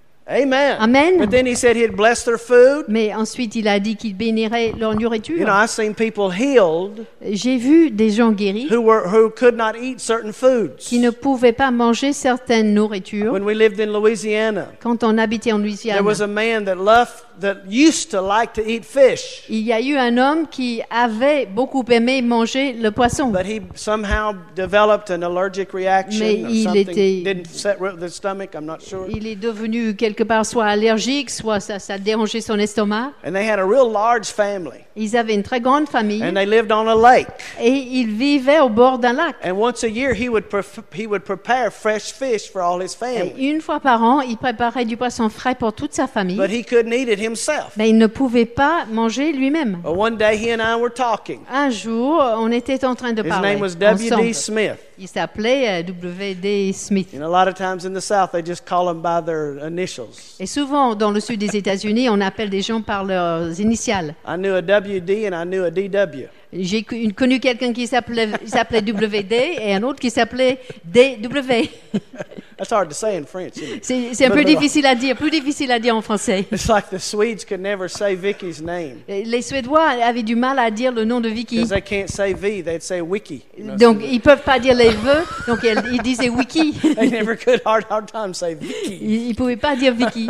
Amen. Amen. But then He said He'd bless their food. Mais ensuite, il a dit qu'il bénirait leur You nourriture. know, I've seen people healed J'ai vu des gens guéris who were who could not eat certain foods. qui ne pouvaient pas manger certaines nourritures. When we lived in Louisiana, Quand on habitait en there Louisiane, was a man that loved that used to like to eat fish, il y a eu un homme qui avait beaucoup aimé manger le poisson. but he somehow developed an allergic reaction Mais or il something. était- Didn't set right with his stomach, I'm not sure. Il est devenu quelque part soit allergique, soit ça, ça dérangeait son estomac. And they had a real large family, Ils avaient une très grande famille and they lived on a lake. et ils vivaient au bord d'un lac. And once a year, he would pref- he would prepare fresh fish for all his Et family, une fois par an, il préparait du poisson frais pour toute sa famille, but he couldn't eat it himself. mais il ne pouvait pas manger lui-même. Well, one day, he and I were talking. Un jour, on était en train de His parler name was W D ensemble. Smith. Il s'appelait euh, W D Smith. You know, a lot of times in the South, they just call them by their initials. Et souvent, dans le sud des États-Unis, on appelle des gens par leurs initiales. I knew a W D and I knew a D W. J'ai co- une- connu quelqu'un qui s'appelait s'appelait W D et un autre qui s'appelait D W. That's hard to say in French, isn't it? C'est c'est un peu difficile à dire, plus difficile à dire en français. It's like the Swedes could never say Vicky's name Et les Suédois avaient du mal à dire le nom de Vicky. because they can't say V, they'd say Wiki. You know, Donc, so ils peuvent pas dire les vœux, donc elle- ils disaient Wiki. they never could hard hard time say Vicky. Ils, ils pouvaient pas dire Vicky.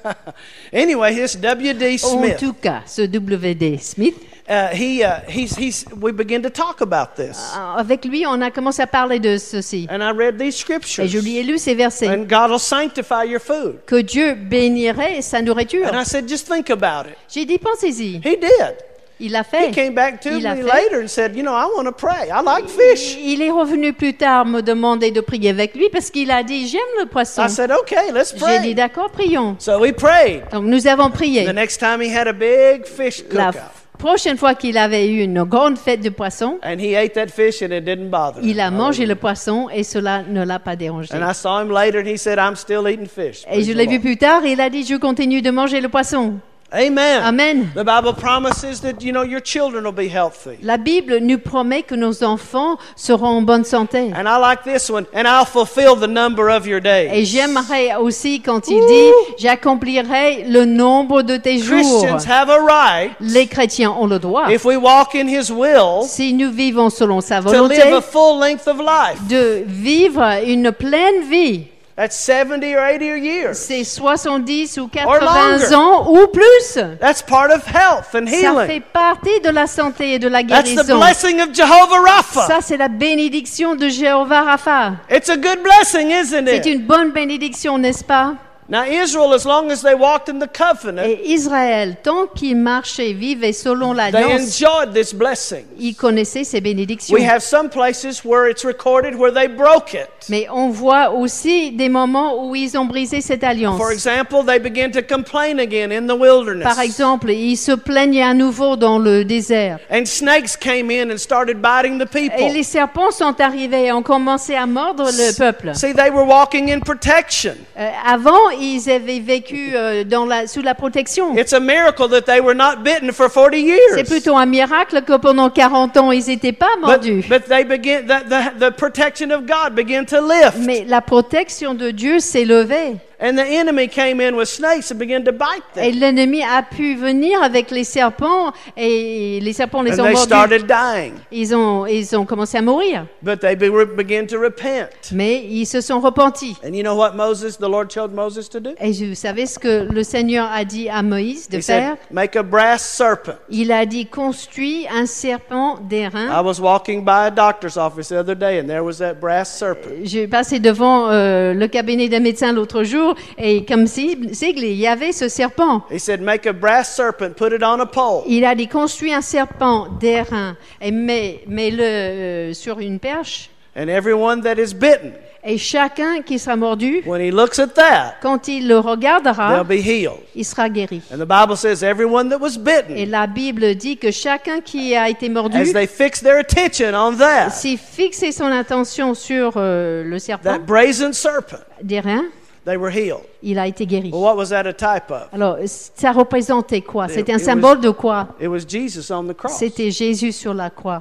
Anyway, this W D En Smith, tout cas, ce W D Smith, uh, he uh, he's he's we begin to talk about this, euh, avec lui, on a commencé à parler de ceci. and I read these Et scriptures. je lui ai lu ces versets. And God will sanctify your food. Que Dieu bénirait sa nourriture. And I said, just think about it. J'ai dit, pensez-y. He did. Il l'a He fait. came back to Il me a fait. later and said, you know, I want to pray. I like fish. Il est revenu plus tard me demander de prier avec lui parce qu'il a dit, j'aime le poisson. I said, okay, let's J'ai dit, pray. d'accord, prions. So we prayed. Donc nous avons prié. The next time he had a big fish La cookout. prochaine fois qu'il avait eu une grande fête de poisson, And he ate that fish and it didn't bother him. il a mangé le poisson et cela ne l'a pas dérangé. And I saw him later and he said, I'm still eating fish. Et Praise je the l'ai vu Lord. plus tard et il a dit, je continue de manger le poisson. Amen. Amen. The Bible promises that, you know, your children will be healthy. La Bible nous promet que nos enfants seront en bonne santé. And I like this one. And I'll fulfill the number of your Et days. j'aimerais aussi quand il dit, j'accomplirai le nombre de tes jours. Christians have a right, Les chrétiens ont le droit, if we walk in his will, si nous vivons selon sa to volonté, live a full length of life. de vivre une pleine vie. That's seventy or eighty years. C'est soixante-dix ou longer. quatre-vingts ans ou plus. That's part of health and Ça healing. fait partie de la santé et de la That's the guérison. blessing of Jehovah Rapha. Ça, c'est la bénédiction de Jéhovah Rapha. It's a good blessing, isn't C'est it? une bonne bénédiction, n'est-ce pas? Now, Israel, as long as they walked in the covenant, Et Israël, tant qu'il marchait, vivait selon they l'alliance, enjoyed this blessing. il connaissait ces bénédictions. We have some places where it's recorded where they broke it. Mais on voit aussi des moments où ils ont brisé cette alliance. For example, they began to complain again in the wilderness. Par exemple, ils se plaignaient à nouveau dans le désert. And snakes came in and started biting the Et people. les serpents sont arrivés et ont commencé à mordre le peuple. See, they were walking in protection. Euh, avant, ils avaient vécu euh, dans la, sous la protection. It's a miracle that they were not bitten for forty C'est years. plutôt un miracle que pendant quarante ans, ils n'étaient pas But, mordus. but they begin, the, the, the protection of God began to lift. Mais la protection de Dieu s'est levée. And the enemy came in with snakes and began to bite Et them. l'ennemi a pu venir avec les serpents et les serpents les And ont they mordus. started dying. Ils ont, ils ont commencé à mourir. But they be, began to repent. Mais ils se sont repentis. And you know what Moses, the Lord told Moses to do? Et vous savez ce que le Seigneur a dit à Moïse de He faire? said, make a brass serpent. Il a dit, construis un serpent I d'airain. was walking by a doctor's office the other day and there was that brass serpent. J'ai passé devant euh, le cabinet d'un médecin l'autre jour et comme cible, il y avait ce serpent. He said, make a brass serpent, put it on a pole. Il a dit, construis un serpent d'airain et mets, mets-le euh, sur une perche. And everyone that is bitten, Et chacun qui sera mordu, when he looks at that, quand il le regardera, they'll be healed. il sera guéri. And the Bible says everyone that was Et bitten, la Bible dit que chacun qui a été mordu, as they fixed their attention on that, s'il fixait son attention sur euh, le serpent, that brazen serpent, des reins, they were healed. il a été guéri. Well, what was that a type of? Alors, ça représentait quoi? C'était un It was- symbole de quoi? It was Jesus on the cross. C'était Jésus sur la croix.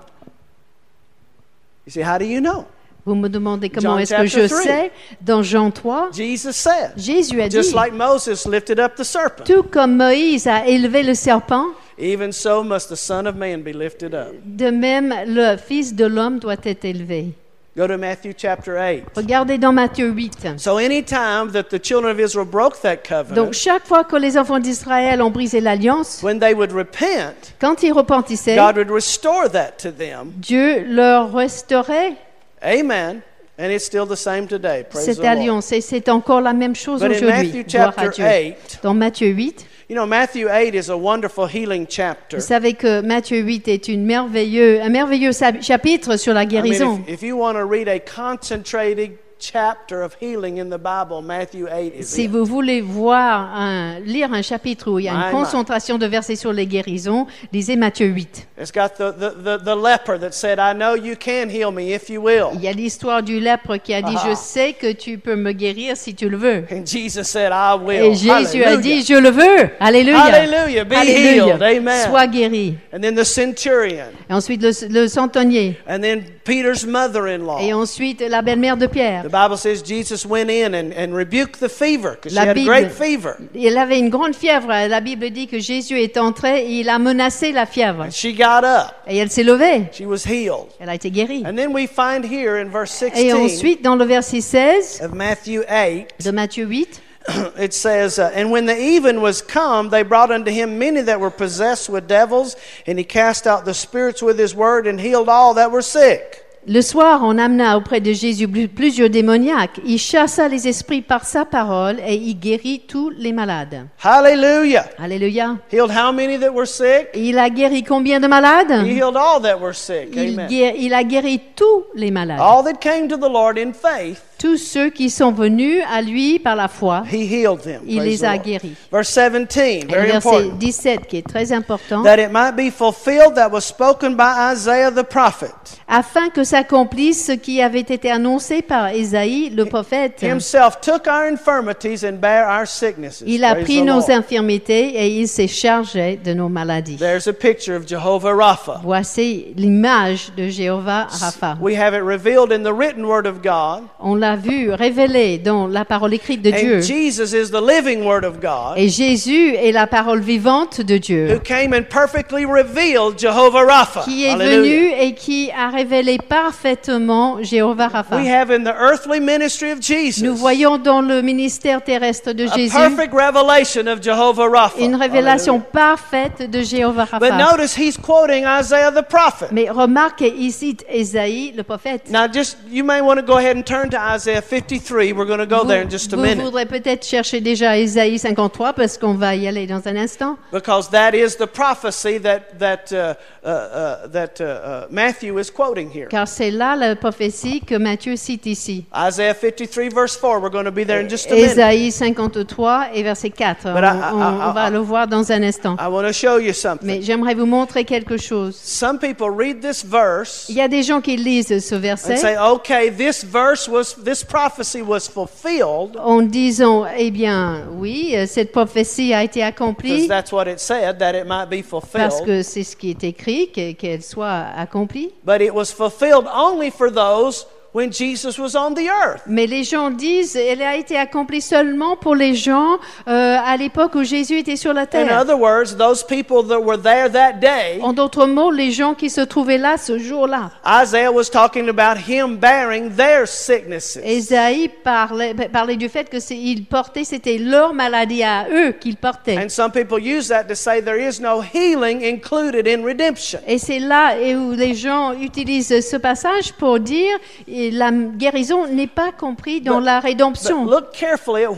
You see, how do you know? Vous me demandez comment John est-ce que chapter je three. sais? Dans Jean trois, Jesus said, Jésus a dit, just like Moses lifted up the serpent, tout comme Moïse a élevé le serpent, even so must the Son of Man be lifted up. de même le Fils de l'homme doit être élevé. Go to Matthew chapter eight. Regardez dans Matthieu huit. So any time that the children of Israel broke that covenant, Donc chaque fois que les enfants d'Israël ont brisé l'alliance, when they would repent, quand ils repentissaient, God would restore that to them. Dieu leur restaurait Amen. And it's still the same today. Praise cette the Lord. alliance. Et c'est encore la même chose But in aujourd'hui. Matthew Gloire à chapter Dieu. eight, Dans Matthieu huit, you know, Matthew eight is a wonderful healing chapter. vous savez que Matthieu huit est une merveilleux, un merveilleux sa- chapitre sur la I mean, guérison. if, if you want to read a concentrated chapter of healing in the Bible, Matthew eight is Si it. vous voulez voir un, lire un chapitre où il y a My, une my. concentration de versets sur les guérisons, lisez Matthieu huit. It's got the, the, the, the leper that said, I know you can heal me if you will. Il y a l'histoire du lèpre qui a dit, Ah. je sais que tu peux me guérir si tu le veux. And Jesus said, I will. Et Jésus a Hallelujah. dit, je le veux. Alléluia. Hallelujah. Be Alléluia. healed. Amen. Sois guéri. And then the centurion. Et ensuite le, le centenier. And then Peter's mother-in-law. Et ensuite la belle-mère de Pierre. The Bible says Jesus went in and, and rebuked the fever because she La had a Bible- great fever. Elle avait une grande fièvre. La Bible dit que Jésus est entré et il a menacé la fièvre. And she got up. Et elle s'est levée. She was healed. Elle a été guérie. And then we find here in verse Et sixteen ensuite, dans le verset seize of Matthew eight, de Matthieu huit, it says, uh, And when the even was come, they brought unto him many that were possessed with devils, and he cast out the spirits with his word and healed all that were sick. le soir, on amena auprès de Jésus plus- plusieurs démoniaques. Il chassa les esprits par sa parole et il guérit tous les malades. Hallelujah. Alléluia. Healed how many that were sick? Et il a guéri combien de malades? He healed all that were sick. Il, Amen. gué- il a guéri tous les malades. All that came to the Lord in faith, Tous ceux qui sont venus à lui par la foi, he healed them. il Praise les the a Lord. guéris. Verse seventeen, Et le very verset important. dix-sept qui est très important. That it might be fulfilled that was spoken by Isaiah the prophet. Afin que s'accomplisse ce qui avait été annoncé par Ésaïe, le prophète. Himself took our infirmities and bare our sicknesses. Il a Praise pris the nos Lord. infirmités et il s'est chargé de nos maladies. There's a picture of Jehovah Rapha. Voici l'image de Jéhovah Rapha. We have it revealed in the written word of God. On l'a vu révélé dans la parole écrite de Dieu. And Jesus is the living word of God Et Jésus est la parole vivante de who Dieu, came and perfectly revealed Jehovah Rapha. qui est Hallelujah. venu et qui a révélé parfaitement Jéhovah Rapha. We have in the earthly ministry of Jesus Nous voyons dans le ministère terrestre de a Jésus perfect revelation of Jehovah Rapha. une révélation Hallelujah. parfaite de Jéhovah But Rapha. notice he's quoting Isaiah the prophet. Mais remarquez, il cite Ésaïe, le prophète. Now just, you may want to go ahead and turn to Isaiah fifty-three. We're going to go Vous, there in just a vous minute. voudrez peut-être chercher déjà Ésaïe cinquante-trois parce qu'on va y aller dans un instant. Because that is the prophecy that, that, uh, uh, uh, that uh, uh, Matthew is quoting here. Car c'est là la prophétie que Matthieu cite ici. Isaiah fifty-three verse four. We're going to be there in just a minute. Ésaïe cinquante-trois et verset quatre. On, But I- I- on- I- on va I- le voir dans un instant. I want to show you something. Mais j'aimerais vous montrer quelque chose. Some people read this verse Il y a des gens qui lisent ce and verset say, okay, this verse was, this prophecy was fulfilled en disant, eh bien, oui, euh, cette prophétie a été because accomplie that's what it said, that it might be parce fulfilled. que c'est ce qui est écrit, que- qu'elle soit accomplie. But it was fulfilled only for those when Jesus was on the earth. Mais les gens disent, elle a été accomplie seulement pour les gens euh, à l'époque où Jésus était sur la In terre. other words, those people that were there that day, En d'autres mots, les gens qui se trouvaient là ce jour-là. Isaiah was talking about him bearing their sicknesses. Ésaïe parlait, parlait du fait que c'est- il portait, c'était leur maladie à eux qu'ils portaient. And some people use that to say there is no healing included in redemption. Et c'est là et où les gens utilisent ce passage pour dire et la guérison n'est pas comprise dans But- la But rédemption. look carefully at what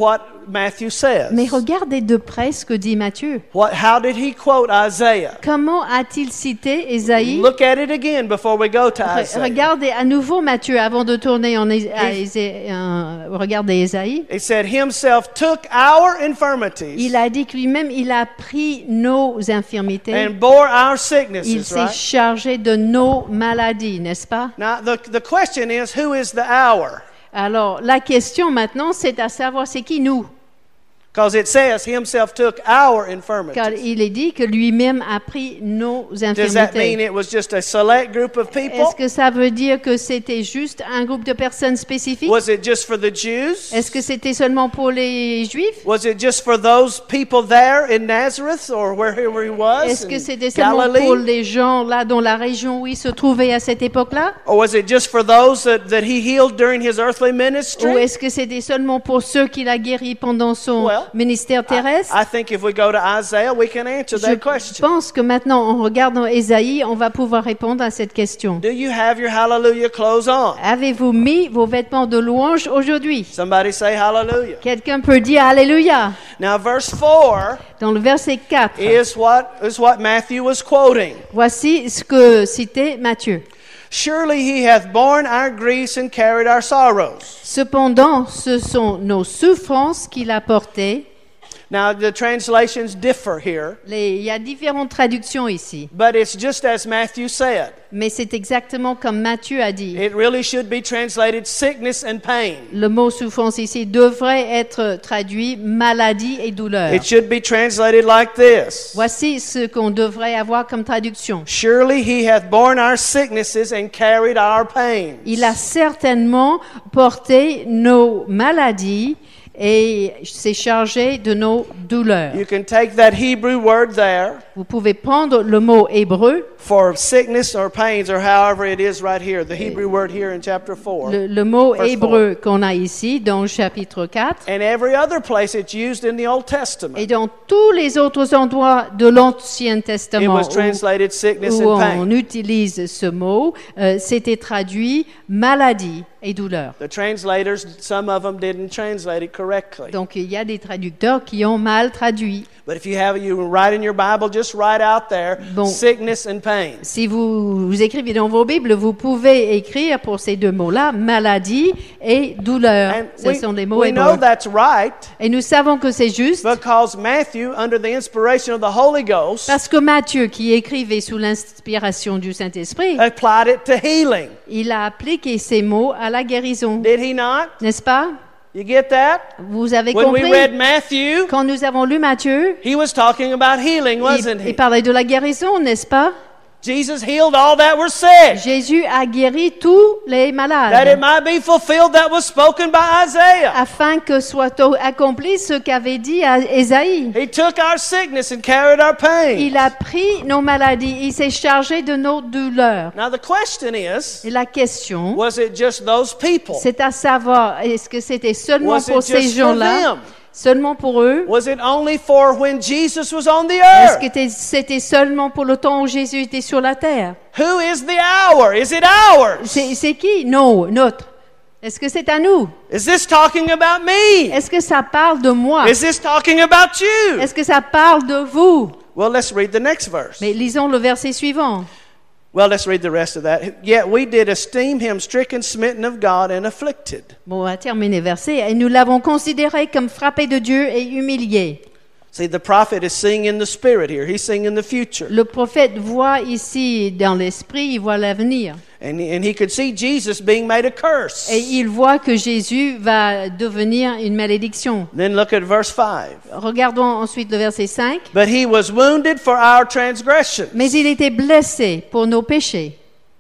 Matthew says. Mais regardez de près ce que dit Matthieu. What, how did he quote Isaiah? Comment a-t-il cité Ésaïe? Look at it again before we go to Re- Isaiah. Regardez à nouveau Matthieu avant de tourner en És- à Ésai- euh, regardez Ésaïe. It said, Himself took our infirmities Il a dit que lui-même, il a pris nos infirmités. and bore our Il sicknesses, s'est right? chargé de nos maladies, n'est-ce pas? Now, the, the question is, who is the our? Alors, la question maintenant, c'est à savoir c'est qui nous? Because it says Himself took our Car infirmities. il est dit que lui-même a pris nos Does that mean infirmités. it was just a select group of people? Est-ce que ça veut dire que c'était juste un groupe de personnes spécifiques? Was it just for the Jews? Est-ce que c'était seulement pour les Juifs? Was it just for those people there in Nazareth or wherever he was Est-ce que in c'était seulement pour Galilee? les gens là dans la région où il se trouvait à cette époque-là? Or was it just for those that, that he healed during his earthly Ou ministry? est-ce que c'était seulement pour ceux qu'il a guéris pendant son Well, ministère terrestre? I think if we go to Isaiah, we can answer Je that question. pense que maintenant, en regardant Ésaïe, on va pouvoir répondre à cette question. Do you have your hallelujah clothes on? Avez-vous mis vos vêtements de louange aujourd'hui? Somebody say hallelujah. Quelqu'un peut dire Alléluia. Now, verse four Dans le verset quatre, is what is what Matthew was quoting. voici ce que citait Matthieu. Surely he hath borne our griefs and carried our sorrows. Cependant, ce sont nos souffrances qu'il a portées. Now, the translations differ here, Les- il y a différentes traductions ici, but it's just as Matthew said. mais c'est exactement comme Matthieu a dit. It really should be translated sickness and pain. Le mot souffrance ici devrait être traduit maladie et douleur. It should be translated like this. Voici ce qu'on devrait avoir comme traduction. Surely he hath borne our sicknesses and carried our pains. Il a certainement porté nos maladies et s'est chargé de nos douleurs. You can take that Hebrew word there Vous pouvez prendre le mot hébreu, for sickness or pains or however it is right here, the Hebrew word here in chapter four. le, le mot Verse hébreu qu'on a ici dans le chapitre quatre, And every other place it's used in the Old Testament. et dans tous les autres endroits de l'Ancien It Testament was translated sickness où, où and on pain. utilise ce mot, euh, c'était traduit maladie et douleur. The translators, some of them didn't translate it correctly. Donc il y a des traducteurs qui ont mal traduit. But if you have, you write in your Bible, just write out there, Bon. sickness and pain. Si vous, vous écrivez dans vos Bibles, vous pouvez écrire pour ces deux mots-là, maladie et douleur. And Ce we, sont des mots we know hébreux. that's right Et nous savons que c'est juste because Matthew, under the inspiration of the Holy Ghost, parce que Matthieu, qui écrivait sous l'inspiration du Saint-Esprit, applied it to healing. il a appliqué ces mots à la guérison. Did he not? N'est-ce pas? You get that? Vous avez When we compris? read Matthew, Quand nous avons lu Matthieu, he was talking about healing, wasn't il, il he? parlait de la guérison, n'est-ce pas? Jesus healed all that were sick, Jésus a guéri tous les that it malades might be fulfilled that was spoken by Isaiah. afin que soit au- accompli ce qu'avait dit à Ésaïe. He took our sickness and carried our pain. Il a pris nos maladies, il s'est chargé de nos douleurs. Now the question is, Et la question, was it just those people? c'est à savoir, est-ce que c'était seulement Was it pour ces just for gens-là, them? seulement pour eux? Was it only for when Jesus was on the Est-ce earth? que c'était- c'était seulement pour le temps où Jésus était sur la terre? Who is the hour? Is it ours? C'est c'est qui? Non, notre. Est-ce que c'est à nous? Is this talking about me? Est-ce que ça parle de moi? Is this talking about you? Est-ce que ça parle de vous? Well, let's read the next verse. Mais lisons le verset suivant. Well, let's read the rest of that. Yet we did esteem him stricken, smitten of God, and afflicted. Bon, on va terminer le verset. Et nous l'avons considéré comme frappé de Dieu et humilié. See, the prophet is seeing in the spirit here. He's seeing in the future. Le prophète voit ici dans l'esprit, il voit l'avenir. And, and he could see Jesus being made a curse. Et il voit que Jésus va devenir une malédiction. Then look at verse five. Regardons ensuite le verset cinq. But he was wounded for our transgressions. Mais il était blessé pour nos péchés.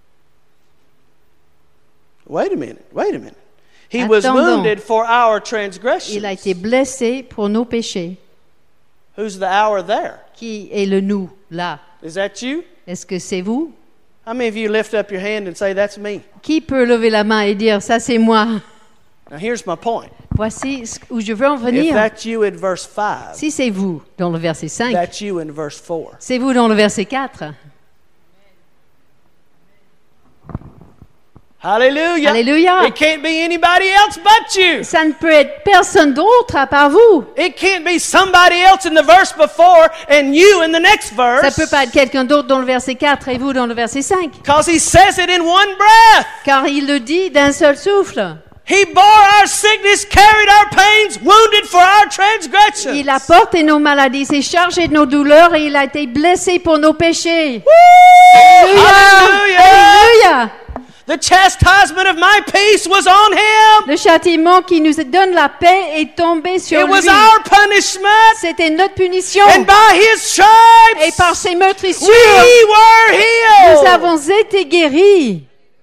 Wait a minute. Wait a minute. He was Attendons. wounded for our transgressions. Il a été blessé pour nos péchés. Who's the hour there? Qui est le nous, là? Is that you? Est-ce que c'est vous? How many of you lift up your hand and say, that's me? Qui peut lever la main et dire, ça c'est moi? Now here's my point. Voici ce- où je veux en If venir. that's you in verse five, Si c'est vous dans le verset cinq, that's you in verse four. c'est vous dans le verset quatre. Hallelujah. Alléluia. It can't be anybody else but you. Ça ne peut être personne d'autre à part vous. It can't be somebody else in the verse before and you in the next Ça verse. peut pas être quelqu'un d'autre dans le verset quatre et vous dans le verset cinq. Because he says it in one breath. Car il le dit d'un seul souffle. He bore our sickness, carried our pains, wounded for our transgressions. Il a porté nos maladies, s'est chargé de nos douleurs et il a été blessé pour nos péchés. Alléluia. Hallelujah. Alléluia. The chastisement of my peace was on him. Le châtiment qui nous donne la paix est tombé sur It was lui. our punishment. C'était notre punition. And by his stripes, Et par ses meurtrissures, we were healed. nous avons été guéris.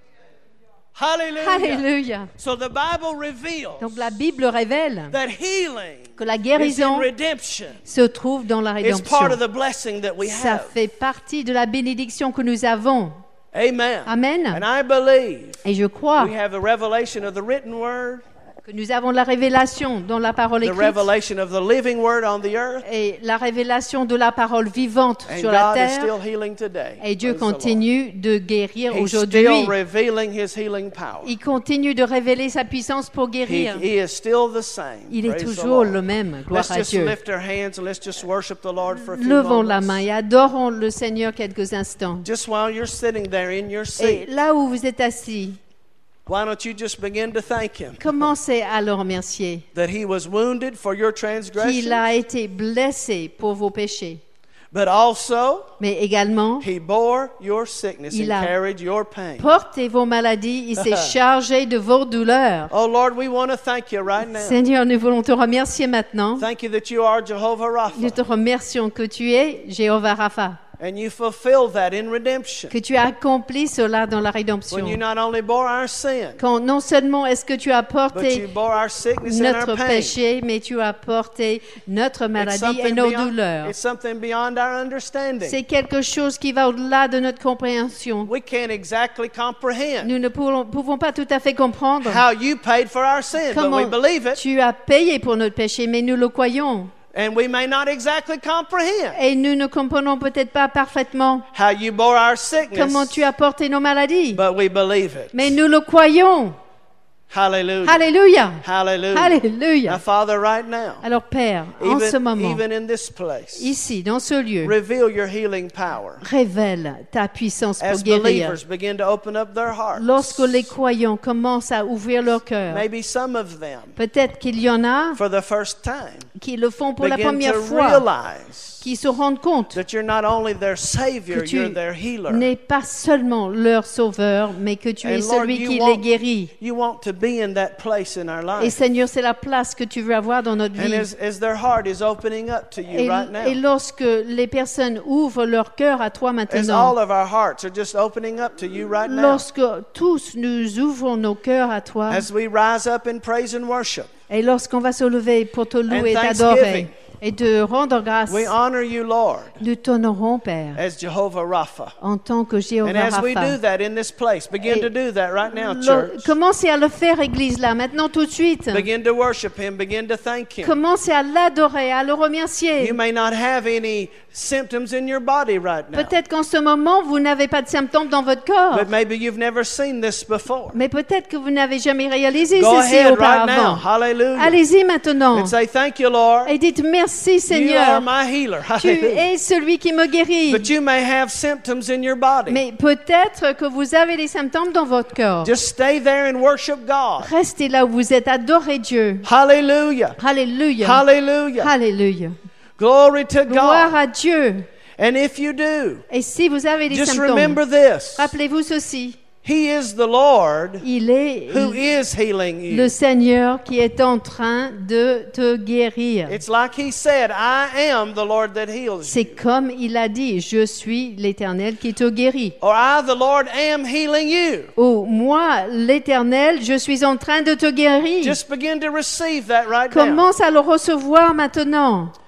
Hallelujah. Alléluia. So the Bible reveals Donc la Bible révèle that healing que la is in guérison redemption. se trouve dans la It's part of rédemption. the blessing that we Ça have. fait partie de la bénédiction que nous avons. Amen. Amen. And I believe Et je crois we have the revelation of the written word, que nous avons la révélation dans la parole the écrite revelation of the living word on the earth, et la révélation de la parole vivante and sur la God is terre. still healing today. Et Dieu Praise the Lord. continue de guérir He's aujourd'hui. still revealing his healing power. Il continue de révéler sa puissance pour He, guérir. he is still the same. Il est Praise the toujours Lord. le même. Gloire Let's à just Dieu. lift our hands and let's just worship the Lord for a few Levons la moments. main et adorons le Seigneur quelques instants. Just while you're sitting there in your Et seat, là où vous êtes assis, why don't you just begin to thank him commencez à le remercier that he was wounded for your qu'il transgression, a été blessé pour vos péchés, but also mais également he bore your sickness Il and a carried your pain. porté vos maladies, il s'est chargé de vos douleurs. Oh Lord, we want to thank you right now. Seigneur, nous voulons te remercier maintenant. Thank you that you are Jehovah Nous te Rapha remercions que tu es Jéhovah Rapha, and you fulfilled that in redemption. que tu as accompli cela dans la rédemption. When you not only bore our sin, Quand non seulement est-ce que tu as but porté you bore our sickness and notre our pain. péché, mais tu as porté notre It's maladie et something, nos beyond, douleurs. it's something beyond our understanding. C'est quelque chose qui va au-delà de notre compréhension. We can't exactly comprehend Nous ne pouvons, pouvons pas tout à fait comprendre how you paid for our sin, but comment we believe it, tu as payé pour notre péché, mais nous le croyons. and we may not exactly comprehend Et nous ne comprenons peut-être pas parfaitement how you bore our sickness, comment tu as porté nos maladies, but we believe it. mais nous le croyons. Hallelujah. Alléluia. Hallelujah. Now, Alléluia. Father, right now, Alors Père, en ce even, moment, even in this place, ici, dans ce lieu, reveal your healing power. révèle ta puissance pour As guérir. believers begin to open up their hearts, Lorsque les croyants commencent à ouvrir leur cœur, maybe some of them, peut-être qu'il y en a for the first time, qui le font pour la begin première to fois, realize qui se rendent compte that you're not only their Savior, que tu you're their healer. n'es pas seulement leur sauveur, mais que tu es And Lord, celui you qui les want, guérit. you want to be in that place in our Et life. Seigneur, c'est la place que tu veux avoir dans notre And vie. as, as their heart is opening up to you Et, right et now, lorsque les personnes ouvrent leur cœur à toi as maintenant, all of our hearts are just opening up to you right now, lorsque tous nous ouvrons nos cœurs à toi, as we rise up in praise and worship, et lorsqu'on va se lever pour te louer et And t'adorer, thanksgiving. et te rendre grâce, we honor you, Lord, nous t'honorons, Père, as Jehovah Rapha. en tant que And Jéhovah as we do Rapha. that in this place, begin Et to do that right now, Le- church. Commencez à le faire, Église, là, maintenant, tout de suite. Begin to worship Him, begin to thank Him. Commencez à l'adorer, à le remercier. You may not have any symptoms in your body right now, Peut-être qu'en ce moment, vous n'avez pas de symptômes dans votre corps. but maybe you've never seen this before. Mais peut-être que vous n'avez jamais réalisé Go ceci ahead right now. auparavant. Hallelujah. Allez-y maintenant. And say, thank you, Lord. Et dites merci, You are Seigneur. my healer. Tu Hallelujah. es celui qui me guérit. But you may have symptoms in your body. Mais peut-être que vous avez des symptômes dans votre corps. Just stay there and worship God. Restez là où vous êtes, adorez Dieu. Hallelujah. Alléluia. Hallelujah. Alléluia. Glory to Gloire God. à Dieu. And if you do, Et si vous avez des just symptômes, remember this. rappelez-vous ceci. He is the Lord Il est who is healing le you. Seigneur qui est en train de te guérir. It's like He said, I am the Lord that heals C'est you. comme il a dit, je suis l'Éternel qui te guérit. Or I, the Lord, am healing you. Oh, moi, l'Éternel, je suis en train de te guérir. Just begin to receive that right now. Commence à le recevoir maintenant.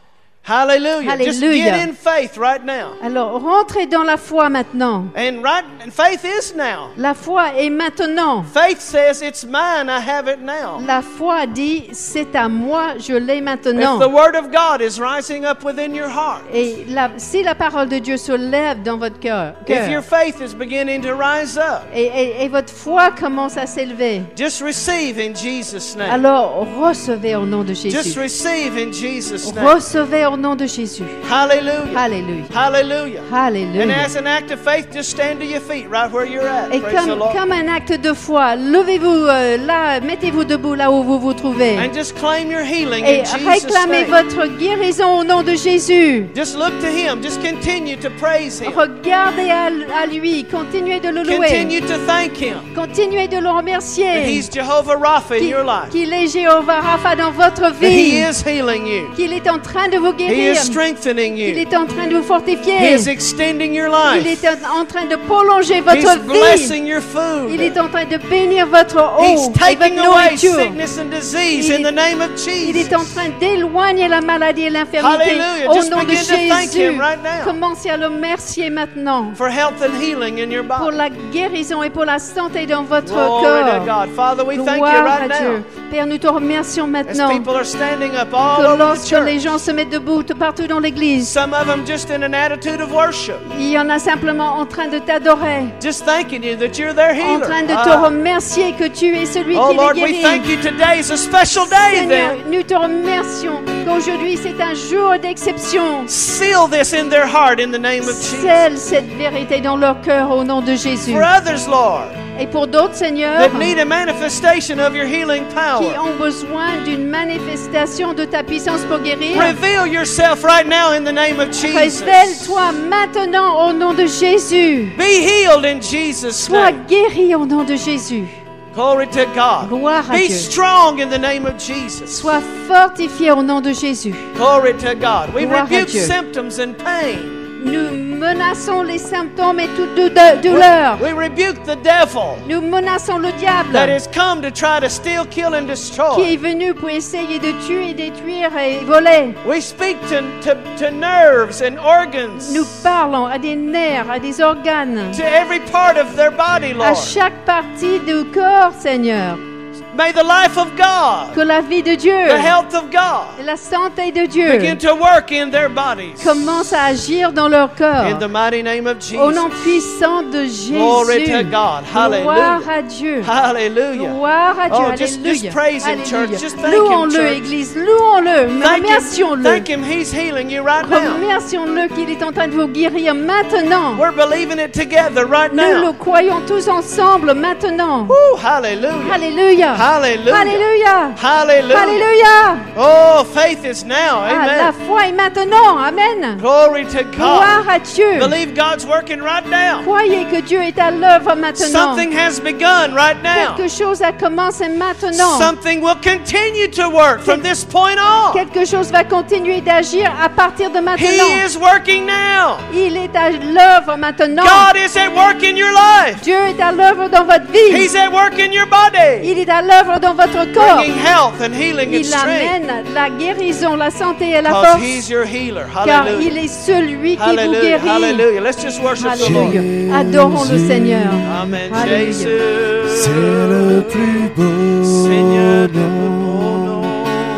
Hallelujah. Just Hallelujah. get in faith right now. Alors, rentrez dans la foi maintenant. And right, and faith is now. La foi est maintenant. Faith says it's mine, I have it now. La foi dit, c'est à moi, je l'ai maintenant. If the word of God is rising up within your heart, Et la- si la parole de Dieu se lève dans votre cœur, if your cœur, faith is beginning to rise up, et, et- et votre foi commence à s'élever, just receive in Jesus' name. alors recevez au nom de Just Jésus. receive in Jesus' name. Recevez au nom de Jésus. Hallelujah. Alléluia. Hallelujah. And Alléluia. as an act of faith, just stand to your feet right where you're at. Et Praise the comme, Lord. comme un acte de foi, levez-vous euh, là, mettez-vous debout là où vous vous trouvez. And just claim your healing Et in Jesus' réclamez name. votre guérison au nom de Jésus. Just look to Him. Just continue to praise Him. Regardez à, à lui, continuez de le louer, Continue to thank Him. continuez de le That remercier. He's Jehovah Rapha in Qu'il your life. qu'il est Jéhovah Rapha dans votre That He vie, is healing you. qu'il est en train de vous He guérir, is strengthening qu'il you. est en train de vous He fortifier, is extending your il life. est en, en train de prolonger He's votre vie, blessing your il food. est en train de bénir votre He's eau et taking votre away nourriture. sickness and disease Il in est- the name of Il est Jesus. en train d'éloigner la maladie et l'infirmité Hallelujah. au Just nom de begin to thank Jésus. Him right now. Commencez à le remercier maintenant For health and healing in your pour body. la guérison et pour la santé dans votre Glory to corps. God. Father, we thank you Gloire right à Dieu. now. Père, nous te remercions As maintenant people are standing up all que over the lorsque les church. gens se mettent debout tout partout dans l'église, Some of them just in an attitude of worship. il y en a simplement en train de t'adorer, Just thanking you that you're their en healer. train de te Ah. remercier que tu es celui Oh qui Lord, les we guérit. thank you. Today is a special day Seigneur, then. nous te remercions qu'aujourd'hui c'est un jour d'exception. Seal this in their heart in the name of Jesus. Scelle cette vérité dans leur cœur au nom de Jésus. For others, Lord, Et pour d'autres, Seigneur, that need a manifestation of your healing qui power, ont besoin d'une manifestation de ta puissance pour guérir, reveal yourself right now in the name of Jesus. révèle-toi maintenant au nom de Jésus. Be healed in Jesus' Sois name. guéri au nom de Jésus. Glory to God. Gloire à Be Dieu. strong in the name of Jesus. Sois fortifié au nom de Jésus. Glory to God. We Gloire à rebuke Dieu. symptoms and pain. Nous menaçons les symptômes et toute dou- dou- douleur. We rebuke the devil Nous menaçons le diable that has come to try to steal, kill, and qui destroy. est venu pour essayer de tuer, détruire et voler. We speak to, to, to nerves and organs, Nous parlons à des nerfs, à des organes, to every part of their body, à Lord. chaque partie du corps, Seigneur. May the life of God, Que la vie de Dieu the health of God, et la santé de Dieu begin to work in their bodies. commence à agir dans leur corps. In the mighty name of Au nom Jesus. puissant de Jésus. Glory to God. Gloire Hallelujah. à Dieu. Hallelujah. Gloire à Dieu. Oh, just- Alléluia. just praise him, Alléluia. church. Just thank him, Louons-le, church. Église. Louons-le. Thank him, Remercions-le. thank him. He's healing you right now. Remercions-le qu'il est en train de vous guérir maintenant. We're believing it together right Nous le now. croyons tous ensemble maintenant. Woo, hallelujah. Alléluia. Hallelujah. Alléluia. Hallelujah. Alléluia. Oh, faith is now. Ah, la Amen. foi est maintenant. Amen. Glory to Gloire God. à Dieu. Believe God's working right now. Croyez que Dieu est à l'œuvre maintenant. Something has begun right now. Quelque chose a commencé maintenant. Something will continue to work from this point on. Quelque chose va continuer d'agir à partir de He maintenant. is working now. Il est à l'œuvre maintenant. God is at work in your life. Dieu est à l'œuvre dans votre vie. He's at work in your body. Il est à l'œuvre dans votre corps. Bringing health and healing and Il strength. amène la guérison, la santé et la Because force. He's your healer. Car il Hallelujah. est celui qui vous Hallelujah. guérit. Hallelujah. Let's just worship the Lord. Alléluia. Adorons le Seigneur. Amen. Alléluia. Jesus. C'est le plus beau Seigneur, le nom, plus beau nom.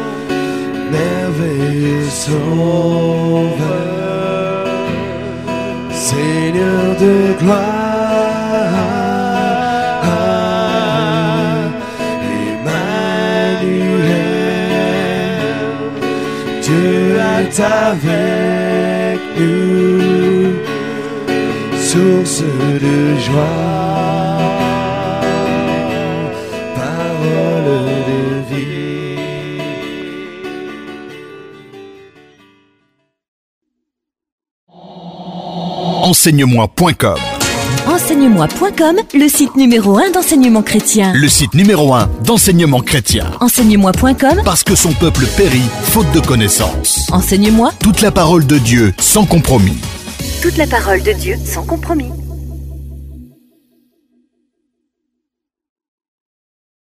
merveilleux sauveur, Seigneur de gloire, Emmanuel, Dieu est avec nous, source de joie. Enseigne-moi point com. Enseigne-moi point com, le site numéro un d'enseignement chrétien. Le site numéro un d'enseignement chrétien. Enseigne-moi point com, Parce que son peuple périt faute de connaissance. enseigne-moi Toute la parole de Dieu sans compromis. toute la parole de Dieu sans compromis.